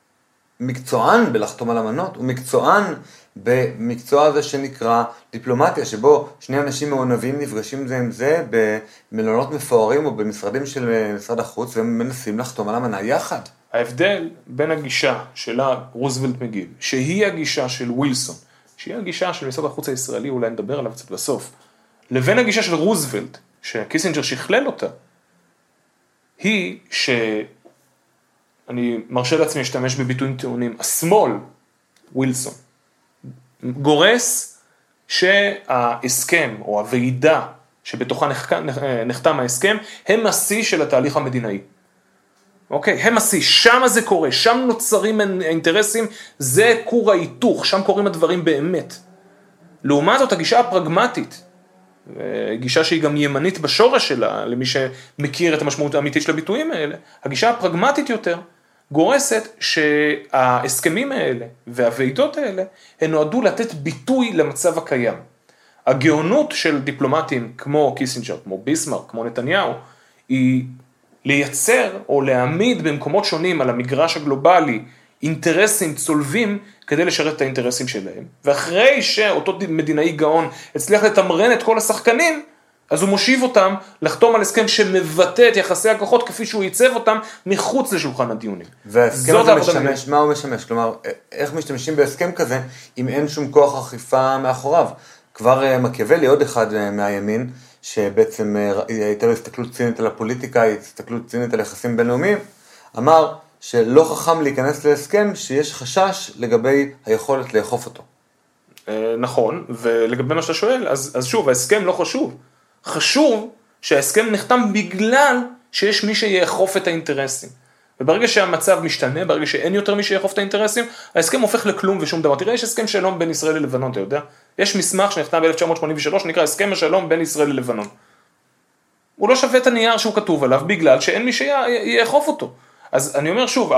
מקצוען בלחתום על אמנות, הוא מקצוען במקצוע הזה שנקרא דיפלומטיה, שבו שני אנשים מעונבים נפגשים זה עם זה במלונות מפוארים או במשרדים של משרד החוץ, והם מנסים לחתום על אמנה יחד. ההבדל בין הגישה שלה רוזוולט מגיב, שהיא הגישה של ווילסון, שהיא הגישה של משרד החוץ הישראלי, אולי נדבר עליו קצת בסוף, לבין הגישה של רוזוולט, שקיסינג'ר שכלל אותה, היא שאני מרשה לעצמי להשתמש בביטויים טעונים, השמאל, ווילסון, גורס שההסכם או הוועידה שבתוכה נחתם ההסכם, הם השיא של התהליך המדינאי. אוקיי, הם השיא, שם זה קורה, שם נוצרים האינטרסים, זה כור ההיתוך, שם קורים הדברים באמת. לעומת זאת, הגישה הפרגמטית, גישה שהיא גם ימנית בשורש שלה, למי שמכיר את המשמעות האמיתית של הביטויים האלה, הגישה הפרגמטית יותר, גורסת שההסכמים האלה והוועידות האלה, הן נועדו לתת ביטוי למצב הקיים. הגאונות של דיפלומטים כמו קיסינג'ר, כמו ביסמרק, כמו נתניהו, היא לייצר או להעמיד במקומות שונים על המגרש הגלובלי אינטרסים צולבים כדי לשרת את האינטרסים שלהם. ואחרי שאותו מדינאי גאון הצליח לתמרן את כל השחקנים, אז הוא מושיב אותם לחתום על הסכם שמבטא את יחסי הכוחות כפי שהוא ייצב אותם מחוץ לשולחן הדיונים. וההסכם הזה משמש, מה הוא משמש? כלומר, איך משתמשים בהסכם כזה אם אין שום כוח אכיפה מאחוריו? כבר מקיאוולי, עוד אחד מהימין, שבעצם הייתה לו הסתכלות צינית על הפוליטיקה, הסתכלות צינית על יחסים בינלאומיים, אמר שלא חכם להיכנס להסכם שיש חשש לגבי היכולת לאכוף אותו. נכון, ולגבי מה שאתה שואל, אז, אז שוב, ההסכם לא חשוב. חשוב שההסכם נחתם בגלל שיש מי שיאכוף את האינטרסים. וברגע שהמצב משתנה, ברגע שאין יותר מי שיאכוף את האינטרסים, ההסכם הופך לכלום ושום דבר. תראה, יש הסכם שלום בין ישראל ללבנון, אתה יודע? יש מסמך שנחתם ב-אלף תשע מאות שמונים ושלוש, נקרא הסכם השלום בין ישראל ללבנון. הוא לא שווה את הנייר שהוא כתוב עליו, בגלל שאין מי שיאכוף אותו. אז אני אומר שוב,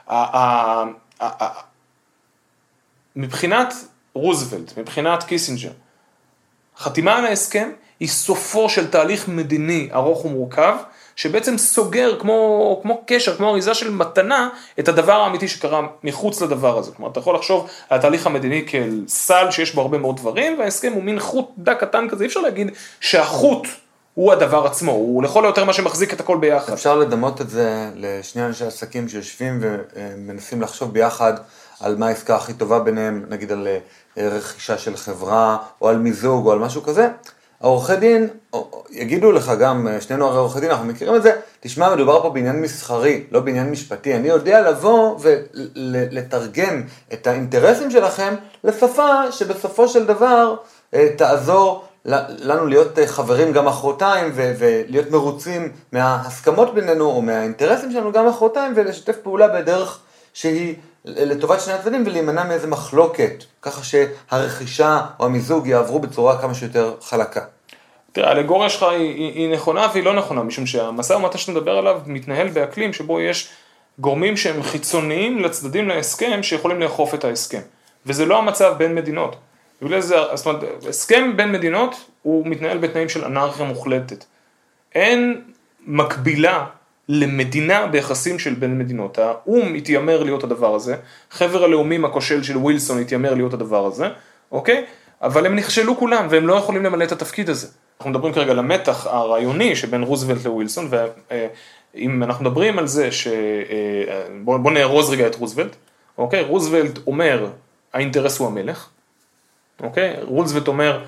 מבחינת רוזוולט, מבחינת קיסינג'ר, חתימה על ההסכם היא סופו של תהליך מדיני ארוך ומורכב, שבעצם סוגר כמו, כמו קשר, כמו אריזה של מתנה, את הדבר האמיתי שקרה מחוץ לדבר הזה. כלומר, אתה יכול לחשוב על התהליך המדיני כאל סל שיש בו הרבה מאוד דברים, וההסכם הוא מין חוט דק קטן כזה, אי אפשר להגיד שהחוט הוא הדבר עצמו, הוא לכל היותר מה שמחזיק את הכל ביחד. אפשר לדמות את זה לשני אנשי עסקים שיושבים ומנסים לחשוב ביחד על מה העסקה הכי טובה ביניהם, נגיד על רכישה של חברה, או על מיזוג, או על משהו כזה. העורכי דין, יגידו לך גם, שנינו הרי עורכי דין, אנחנו מכירים את זה, תשמע, מדובר פה בעניין מסחרי, לא בעניין משפטי. אני יודע לבוא ולתרגם את האינטרסים שלכם לשפה שבסופו של דבר תעזור לנו להיות חברים גם אחרותיים ולהיות מרוצים מההסכמות בינינו או מהאינטרסים שלנו גם אחרותיים ולשתף פעולה בדרך שהיא לטובת שני הצדדים ולהימנע מאיזה מחלוקת, ככה שהרכישה או המיזוג יעברו בצורה כמה שיותר חלקה. תראה, האלגוריה שלך היא, היא, היא נכונה והיא לא נכונה, משום שהמשא ומתן שאתה מדבר עליו מתנהל באקלים שבו יש גורמים שהם חיצוניים לצדדים להסכם שיכולים לאכוף את ההסכם. וזה לא המצב בין מדינות. בגלל זה, זאת אומרת, הסכם בין מדינות הוא מתנהל בתנאים של אנרכיה מוחלטת. אין מקבילה למדינה ביחסים של בין מדינות. האום התיימר להיות הדבר הזה, חבר הלאומים הכושל של ווילסון התיימר להיות הדבר הזה, אוקיי? אבל הם נכשלו כולם והם לא יכולים למלא את התפקיד הזה. אנחנו מדברים כרגע על המתח הרעיוני שבין רוזוולט לווילסון, ואם אנחנו מדברים על זה ש... בוא, בוא נארוז רגע את רוזוולט, אוקיי? רוזוולט אומר, האינטרס הוא המלך, אוקיי? רוזוולט אומר,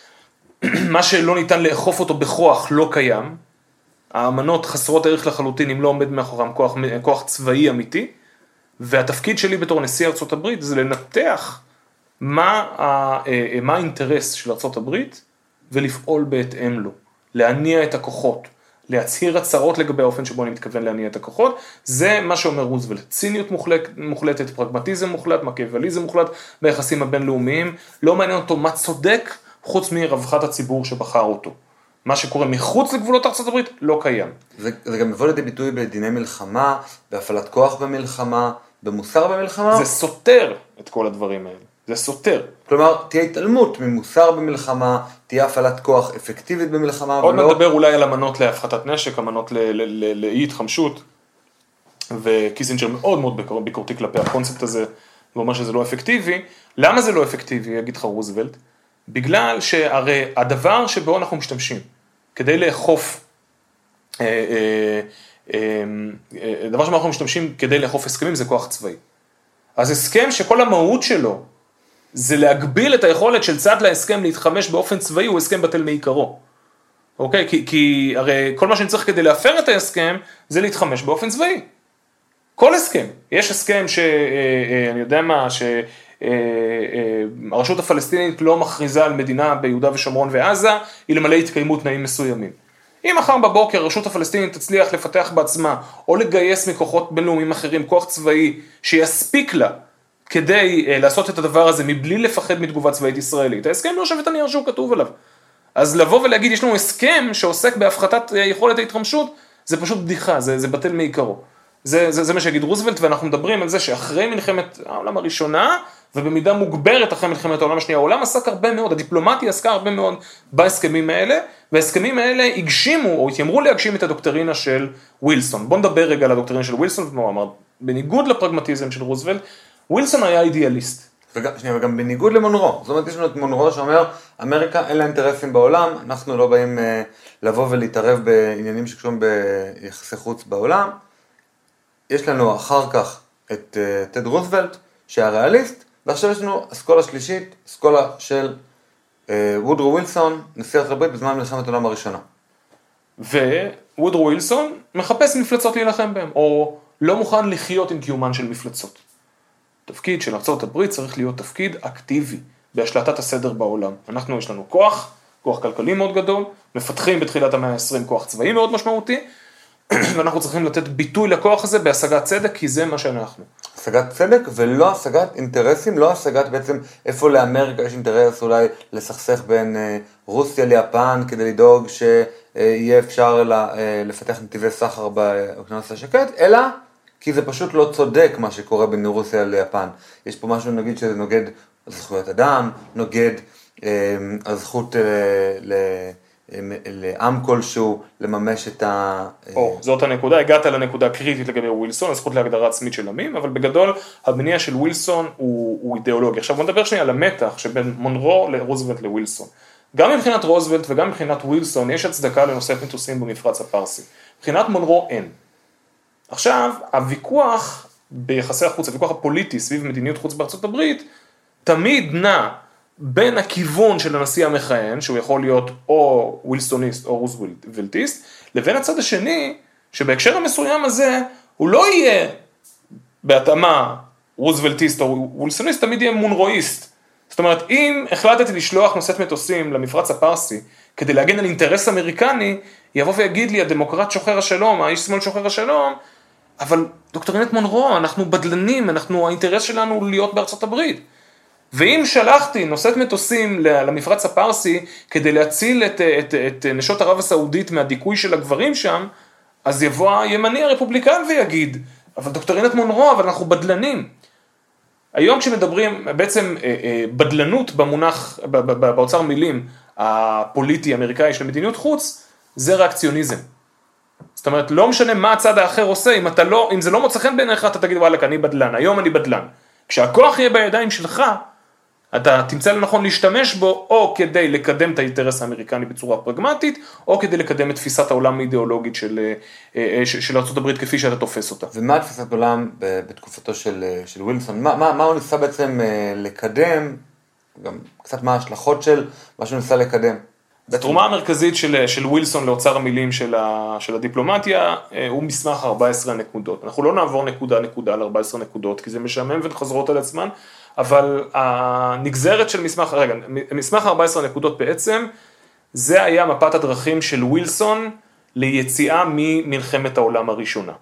מה שלא ניתן לאכוף אותו בכוח לא קיים, האמנות חסרות ערך לחלוטין אם לא עומד מאחורם כוח, כוח צבאי אמיתי, והתפקיד שלי בתור נשיא ארצות הברית זה לנתח מה, מה האינטרס של ארצות הברית ולפעול בהתאם לו, להניע את הכוחות, להצהיר הצהרות לגבי האופן שבו אני מתכוון להניע את הכוחות, זה מה שאומר רוזוולט, ציניות מוחלט, מוחלטת, פרגמטיזם מוחלט, מקיאווליזם מוחלט ביחסים הבינלאומיים, לא מעניין אותו מה צודק חוץ מרווחת הציבור שבחר אותו. מה שקורה מחוץ לגבולות ארצות הברית לא קיים. זה, זה גם מבוא לידי ביטוי בדיני מלחמה, בהפעלת כוח במלחמה, במוסר במלחמה. זה סותר את כל הדברים האלה, זה סותר. כלומר, תהיה התעלמות ממוסר במלחמה, תהיה הפעלת כוח אפקטיבית במלחמה. עוד ולא... נדבר אולי על אמנות להפחתת נשק, אמנות לאי התחמשות, וקיסינג'ר מאוד מאוד ביקורתי כלפי הקונספט הזה, ואומר שזה לא אפקטיבי. למה זה לא אפקטיבי, יגיד לך רוזוולט? בגלל שהרי הדבר שבו אנחנו משתמשים, כדי לאכוף, הדבר שבו אנחנו משתמשים כדי לאכוף הסכמים זה כוח צבאי. אז הסכם שכל המהות שלו זה להגביל את היכולת של צד להסכם להתחמש באופן צבאי, הוא הסכם בטל מעיקרו. אוקיי? כי, כי הרי כל מה שאני צריך כדי להפר את ההסכם זה להתחמש באופן צבאי. כל הסכם. יש הסכם שאני יודע מה, ש... הרשות הפלסטינית לא מכריזה על מדינה ביהודה ושומרון ועזה, היא למלא התקיימות תנאים מסוימים. אם מחר בבוקר הרשות הפלסטינית תצליח לפתח בעצמה, או לגייס מכוחות בינלאומיים אחרים, כוח צבאי שיספיק לה, כדי uh, לעשות את הדבר הזה מבלי לפחד מתגובה צבאית ישראלית, ההסכם לא שווה את הנייר שהוא כתוב עליו. אז לבוא ולהגיד, יש לנו הסכם שעוסק בהפחתת uh, יכולת ההתרמשות, זה פשוט בדיחה, זה, זה בטל מעיקרו. זה, זה, זה מה שיגיד רוזוולט, ואנחנו מדברים על זה שאחרי מלחמת העולם הראשונה, ובמידה מוגברת אחרי מלחמת העולם השנייה, העולם עסק הרבה מאוד, הדיפלומטיה עסקה הרבה מאוד בהסכמים האלה, וההסכמים האלה הגשימו, או התיימרו להגשים את הדוקטרינה של ווילסון. בוא נדבר רגע על הדוקטרינה של ווילסון, כמו אמר, בניגוד לפרגמטיזם של רוזוולט, ווילסון היה אידיאליסט. וגם, שנייה, וגם בניגוד למונרו, זאת אומרת, יש לנו את מונרו שאומר, אמריקה אין לה אינטרסים בעולם, אנחנו לא באים אה, לבוא ולהתערב בעניינים שקשורים ביחסי חוץ בעולם. יש לנו אחר כך את אה, טד רוזוולט, שהיה ריאליסט, ועכשיו יש לנו אסכולה שלישית, אסכולה של אה, וודרו ווילסון, נשיא ארצות הברית בזמן מלחמת העולם הראשונה. ווודרו ווילסון מחפש מפלצות להילחם בהם, או לא מוכן לחיות עם קיומן של מפלצות. תפקיד של ארצות הברית צריך להיות תפקיד אקטיבי בהשלטת הסדר בעולם. אנחנו, יש לנו כוח, כוח כלכלי מאוד גדול, מפתחים בתחילת המאה ה-עשרים כוח צבאי מאוד משמעותי, ואנחנו צריכים לתת ביטוי לכוח הזה בהשגת צדק, כי זה מה שאנחנו. השגת צדק ולא השגת אינטרסים, לא השגת בעצם איפה לאמריקה יש אינטרס אולי לסכסך בין רוסיה ליפן, כדי לדאוג שיהיה אפשר לפתח נתיבי סחר באוקיינוס השקט, אלא כי זה פשוט לא צודק מה שקורה בין רוסיה ליפן. יש פה משהו נגיד שזה נוגד זכויות אדם, נוגד אה, הזכות אה, ל... לעם כלשהו לממש את ה... או, זאת הנקודה, הגעת לנקודה קריטית לגבי ווילסון, הזכות להגדרה עצמית של עמים, אבל בגדול המניע של ווילסון הוא, הוא אידיאולוגי. עכשיו בוא נדבר שנייה על המתח שבין מונרו לרוזוולט לווילסון. גם מבחינת רוזוולט וגם מבחינת ווילסון יש הצדקה לנושאת מטוסים במפרץ הפרסי. מבחינת מונרו אין. עכשיו, הוויכוח ביחסי החוץ, הוויכוח הפוליטי סביב מדיניות חוץ בארצות הברית, תמיד נע בין הכיוון של הנשיא המכהן, שהוא יכול להיות או ווילסוניסט או רוזוולטיסט, לבין הצד השני, שבהקשר המסוים הזה, הוא לא יהיה בהתאמה רוזוולטיסט או ווילסוניסט, תמיד יהיה מונרואיסט. זאת אומרת, אם החלטתי לשלוח נושאת מטוסים למפרץ הפרסי, כדי להגן על אינטרס אמריקני, יבוא ויגיד לי, הדמוקרט שוחר השלום, האיש שמאל שוחר השלום, אבל דוקטרינת מונרו, אנחנו בדלנים, אנחנו, האינטרס שלנו הוא להיות בארצות הברית. ואם שלחתי נושאת מטוסים למפרץ הפרסי, כדי להציל את, את, את נשות ערב הסעודית מהדיכוי של הגברים שם, אז יבוא הימני הרפובליקן ויגיד, אבל דוקטרינת מונרו, אבל אנחנו בדלנים. היום כשמדברים, בעצם בדלנות במונח, באוצר מילים הפוליטי האמריקאי של מדיניות חוץ, זה ריאקציוניזם. זאת אומרת, לא משנה מה הצד האחר עושה, אם, אתה לא, אם זה לא מוצא חן בעיניך, אתה תגיד, וואלק, אני בדלן, היום אני בדלן. כשהכוח יהיה בידיים שלך, אתה תמצא לנכון להשתמש בו, או כדי לקדם את האינטרס האמריקני בצורה פרגמטית, או כדי לקדם את תפיסת העולם האידיאולוגית של, של ארצות הברית, כפי שאתה תופס אותה. ומה תפיסת עולם בתקופתו של, של ווילסון? מה, מה, מה הוא ניסה בעצם לקדם, גם קצת מה ההשלכות של מה שהוא ניסה לקדם? התרומה המרכזית של, של ווילסון לאוצר המילים של, ה, של הדיפלומטיה, הוא מסמך ארבע עשרה נקודות. אנחנו לא נעבור נקודה נקודה על ארבע עשרה נקודות, כי זה משעמם וחוזרות על עצמן, אבל הנגזרת של מסמך, רגע, מסמך ארבע עשרה נקודות בעצם, זה היה מפת הדרכים של ווילסון ליציאה ממלחמת העולם הראשונה.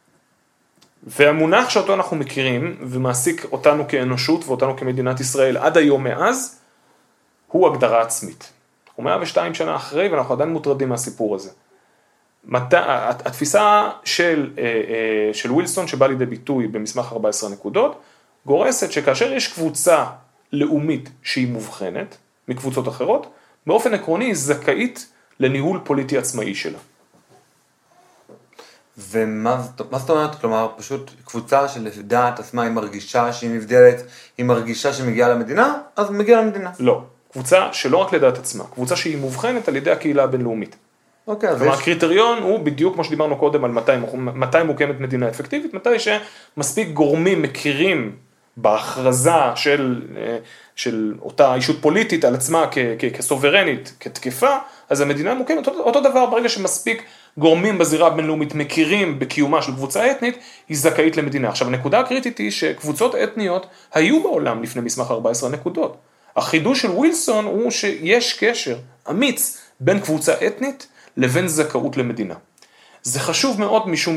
והמונח שאותו אנחנו מכירים, ומעסיק אותנו כאנושות ואותנו כמדינת ישראל עד היום מאז, הוא הגדרה עצמית. אנחנו מאה ושתיים שנה אחרי, ואנחנו עדיין מוטרדים מהסיפור הזה. מת... התפיסה של, של ווילסון, שבא לידי ביטוי במסמך ארבע עשרה נקודות, גורסת שכאשר יש קבוצה לאומית שהיא מובחנת, מקבוצות אחרות, באופן עקרוני היא זכאית לניהול פוליטי עצמאי שלה. ומה זאת אומרת? כלומר, פשוט קבוצה שלדעת עצמה היא מרגישה שהיא נבדלת, היא מרגישה שמגיעה למדינה, אז מגיעה למדינה. לא. קבוצה שלא רק לדעת עצמה, קבוצה שהיא מובחנת על ידי הקהילה הבינלאומית. אוקיי, אז כלומר, יש... הקריטריון הוא בדיוק כמו שדיברנו קודם על מתי, מתי מוקמת מדינה אפקטיבית, מתי שמספיק גורמים מכירים בהכרזה של, של אותה אישות פוליטית על עצמה כ, כ, כסוברנית, כתקפה, אז המדינה מוקמת אותו, אותו דבר ברגע שמספיק גורמים בזירה הבינלאומית מכירים בקיומה של קבוצה אתנית, היא זכאית למדינה. עכשיו, הנקודה הקריטית היא שקבוצות אתניות היו בעולם לפני מסמך ארבע עשרה נקודות. החידוש של ווילסון הוא שיש קשר אמיץ בין קבוצה אתנית לבין זכאות למדינה. זה חשוב מאוד משום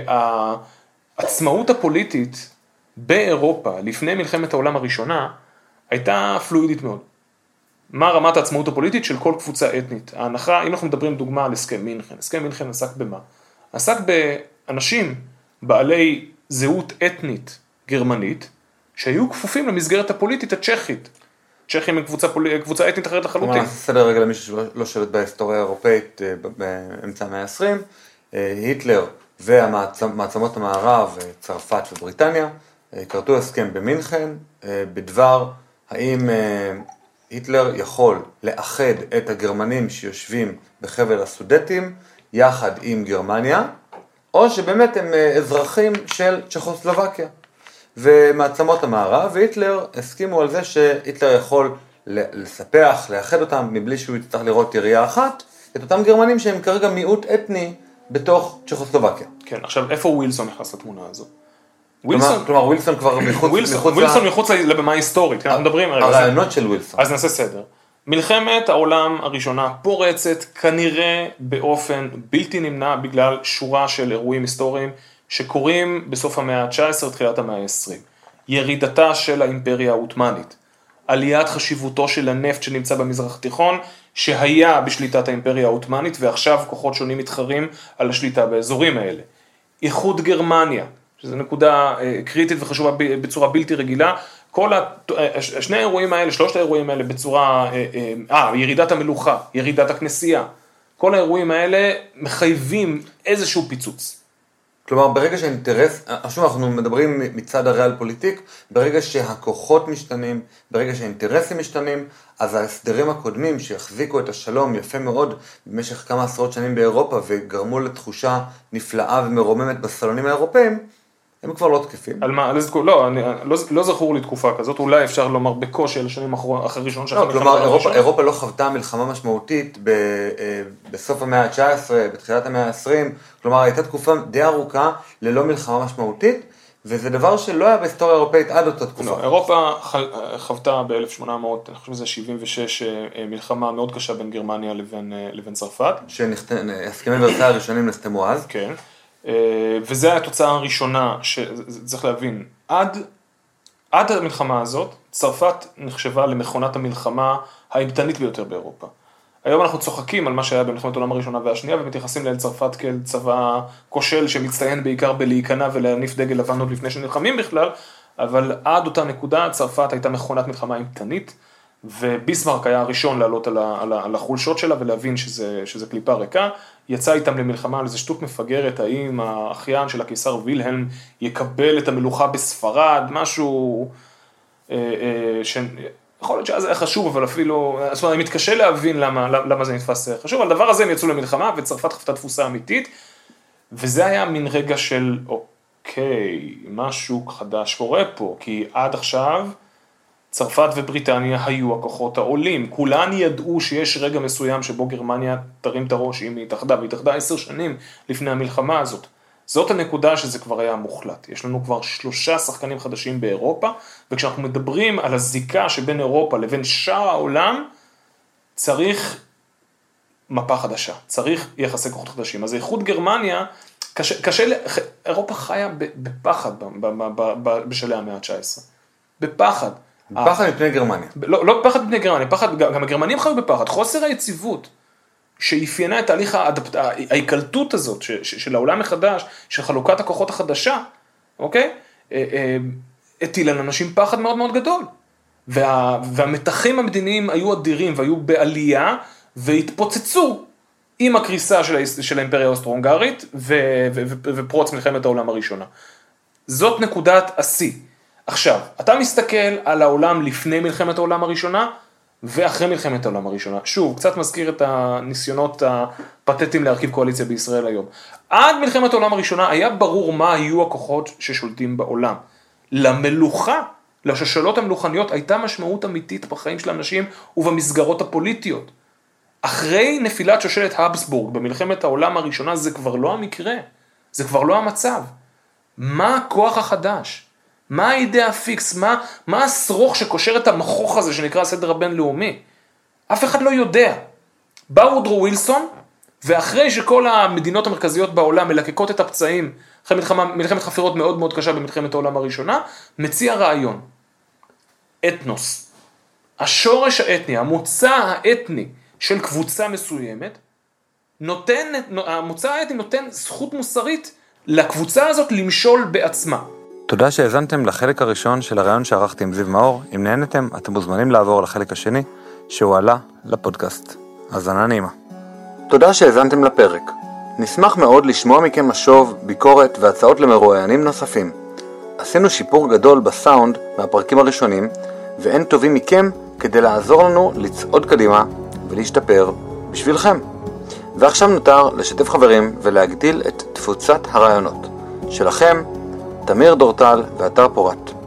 שהעצמאות הפוליטית באירופה, לפני מלחמת העולם הראשונה, הייתה פלואידית מאוד. מה רמת העצמאות הפוליטית של כל קבוצה אתנית? ההנחה, אם אנחנו מדברים דוגמה על הסכם מינכן, הסכם מינכן עסק במה? עסק באנשים בעלי זהות אתנית גרמנית, שהיו כפופים למסגרת הפוליטית הצ'כית. צ'כים הם קבוצה, קבוצה אתנית אחרת לחלוטין. כלומר, סדר רגע למי שלא שולט בהיסטוריה האירופאית באמצע המאה ה-עשרים, היטלר והמעצמות המערב, צרפת ובריטניה, כרתו הסכם במינכן, בדבר האם היטלר יכול לאחד את הגרמנים שיושבים בחבל הסודטים, יחד עם גרמניה, או שבאמת הם אזרחים של צ'כוסלובקיה. ומעצמות המערב, והיטלר הסכימו על זה שהיטלר יכול לספח, לאחד אותם, מבלי שהוא יצטרך לראות ירייה אחת, את אותם גרמנים שהם כרגע מיעוט אתני בתוך צ'כוסלובקיה. כן, עכשיו איפה ווילסון נכנס לתמונה הזו? ווילסון, כלומר ווילסון כבר מחוץ, ווילסון, מחוץ ווילסון מחוץ לבמה היסטורית, כן, אנחנו מדברים, הרעיונות של ווילסון. אז נעשה סדר. מלחמת העולם הראשונה פורצת כנראה באופן בלתי נמנע בגלל שורה של אירועים היסטוריים שקורים בסוף המאה ה-תשע עשרה, תחילת המאה ה-עשרים. ירידתה של האימפריה העות'מאנית, עליית חשיבותו של הנפט שנמצא במזרח התיכון, שהיה בשליטת האימפריה העות'מאנית, ועכשיו כוחות שונים מתחרים על השליטה באזורים האלה. איחוד גרמניה, שזו נקודה קריטית וחשובה בצורה בלתי רגילה, כל שני האירועים האלה, שלושת האירועים האלה בצורה, אה, ירידת המלוכה, ירידת הכנסייה, כל האירועים האלה מחייבים איזשהו פיצוץ. כלומר, ברגע שהאינטרס, שוב אנחנו מדברים מצד הריאל פוליטיק, ברגע שהכוחות משתנים, ברגע שהאינטרסים משתנים, אז ההסדרים הקודמים שיחזיקו את השלום יפה מאוד במשך כמה עשרות שנים באירופה, וגרמו לתחושה נפלאה ומרוממת בסלונים האירופאים, הם כבר לא תקפים. על מה? על איזה תקופה? לא, אני, לא, לא זכור לי תקופה כזאת, אולי אפשר לומר בקושי על השנים אחרי ראשון לא, כלומר, אירופה, אירופה לא חוותה מלחמה משמעותית ב, בסוף המאה ה-תשע עשרה, בתחילת המאה ה-עשרים, כלומר, הייתה תקופה די ארוכה ללא מלחמה משמעותית, וזה דבר שלא היה בהיסטוריה האירופאית עד אותה תקופה. לא, אירופה חוותה ב-אלף שמונה מאות, אני חושב שזה שבעים ושש, מלחמה מאוד קשה בין גרמניה לבין, לבין צרפת. שהסכמי ורסאי הראשונים נחתמו אז. כן. וזה התוצאה הראשונה שצריך להבין, עד, עד המלחמה הזאת, צרפת נחשבה למכונת המלחמה האימתנית ביותר באירופה. היום אנחנו צוחקים על מה שהיה במלחמת העולם הראשונה והשנייה, ומתייחסים לאל צרפת כאל צבא כושל שמצטיין בעיקר בלהיכנע ולהניף דגל לבן עוד לפני שנלחמים בכלל, אבל עד אותה נקודה צרפת הייתה מכונת מלחמה אימתנית, וביסמרק היה הראשון לעלות על, ה, על, ה, על החולשות שלה ולהבין שזה, שזה קליפה ריקה, יצא איתם למלחמה על איזה שטות מפגרת, האם האחיין של הקיסר וילהלם יקבל את המלוכה בספרד, משהו אה, אה, ש... יכול להיות שזה היה חשוב, אבל אפילו, זאת אומרת, אני מתקשה להבין למה, למה זה נתפס חשוב, על הדבר הזה הם יצאו למלחמה, וצרפת חוותה תפוסה אמיתית, וזה היה מין רגע של, אוקיי, משהו חדש קורה פה, כי עד עכשיו, צרפת ובריטניה היו הכוחות העולים, כולן ידעו שיש רגע מסוים שבו גרמניה תרים את הראש, אם היא התאחדה, והיא התאחדה עשר שנים לפני המלחמה הזאת. זאת הנקודה שזה כבר היה מוחלט. יש לנו כבר שלושה שחקנים חדשים באירופה, וכשאנחנו מדברים על הזיקה שבין אירופה לבין שאר העולם, צריך מפה חדשה, צריך יחסי כוחות חדשים. אז איחוד גרמניה, קשה, קשה, אירופה חיה בפחד בשלהי המאה ה-תשע עשרה. בפחד. בפחד מפני גרמניה. לא, לא בפחד מפני גרמניה, פחד, גם הגרמנים חיו בפחד, חוסר היציבות. שאפיינה את תהליך ההיקלטות הזאת של העולם מחדש, של חלוקת הכוחות החדשה, אוקיי? הטילה לאנשים פחד מאוד מאוד גדול. וה, והמתחים המדיניים היו אדירים והיו בעלייה, והתפוצצו עם הקריסה של, של האימפריה האוסטרו-הונגרית, ופרוץ מלחמת העולם הראשונה. זאת נקודת השיא. עכשיו, אתה מסתכל על העולם לפני מלחמת העולם הראשונה, ואחרי מלחמת העולם הראשונה. שוב, קצת מזכיר את הניסיונות הפתטיים להרכיב קואליציה בישראל היום. עד מלחמת העולם הראשונה היה ברור מה היו הכוחות ששולטים בעולם. למלוכה, לשושלות המלוכניות, הייתה משמעות אמיתית בחיים של אנשים ובמסגרות הפוליטיות. אחרי נפילת שושלת הבסבורג במלחמת העולם הראשונה, זה כבר לא המקרה. זה כבר לא המצב. מה הכוח החדש? מה האידאה הפיקס? מה, מה השרוך שקושר את המחוך הזה שנקרא הסדר הבינלאומי? אף אחד לא יודע. בא וודרו ווילסון ואחרי שכל המדינות המרכזיות בעולם מלקקות את הפצעים, אחרי מלחמה, מלחמת חפירות מאוד מאוד קשה במלחמת העולם הראשונה, מציע רעיון. אתנוס. השורש האתני, המוצא האתני של קבוצה מסוימת, נותן, המוצא האתני נותן זכות מוסרית לקבוצה הזאת למשול בעצמה. תודה שהאזנתם לחלק הראשון של הרעיון שערכתי עם זיו מאור. אם נהנתם, אתם מוזמנים לעבור לחלק השני שהועלה לפודקאסט. האזנה נעימה. תודה שהאזנתם לפרק. נשמח מאוד לשמוע מכם משוב, ביקורת והצעות למרואיינים נוספים. עשינו שיפור גדול בסאונד מהפרקים הראשונים, ואין טובים מכם כדי לעזור לנו לצעוד קדימה ולהשתפר בשבילכם. ועכשיו נותר לשתף חברים ולהגדיל את תפוצת הרעיונות. שלכם, תמיר דורטל ואתר פורט.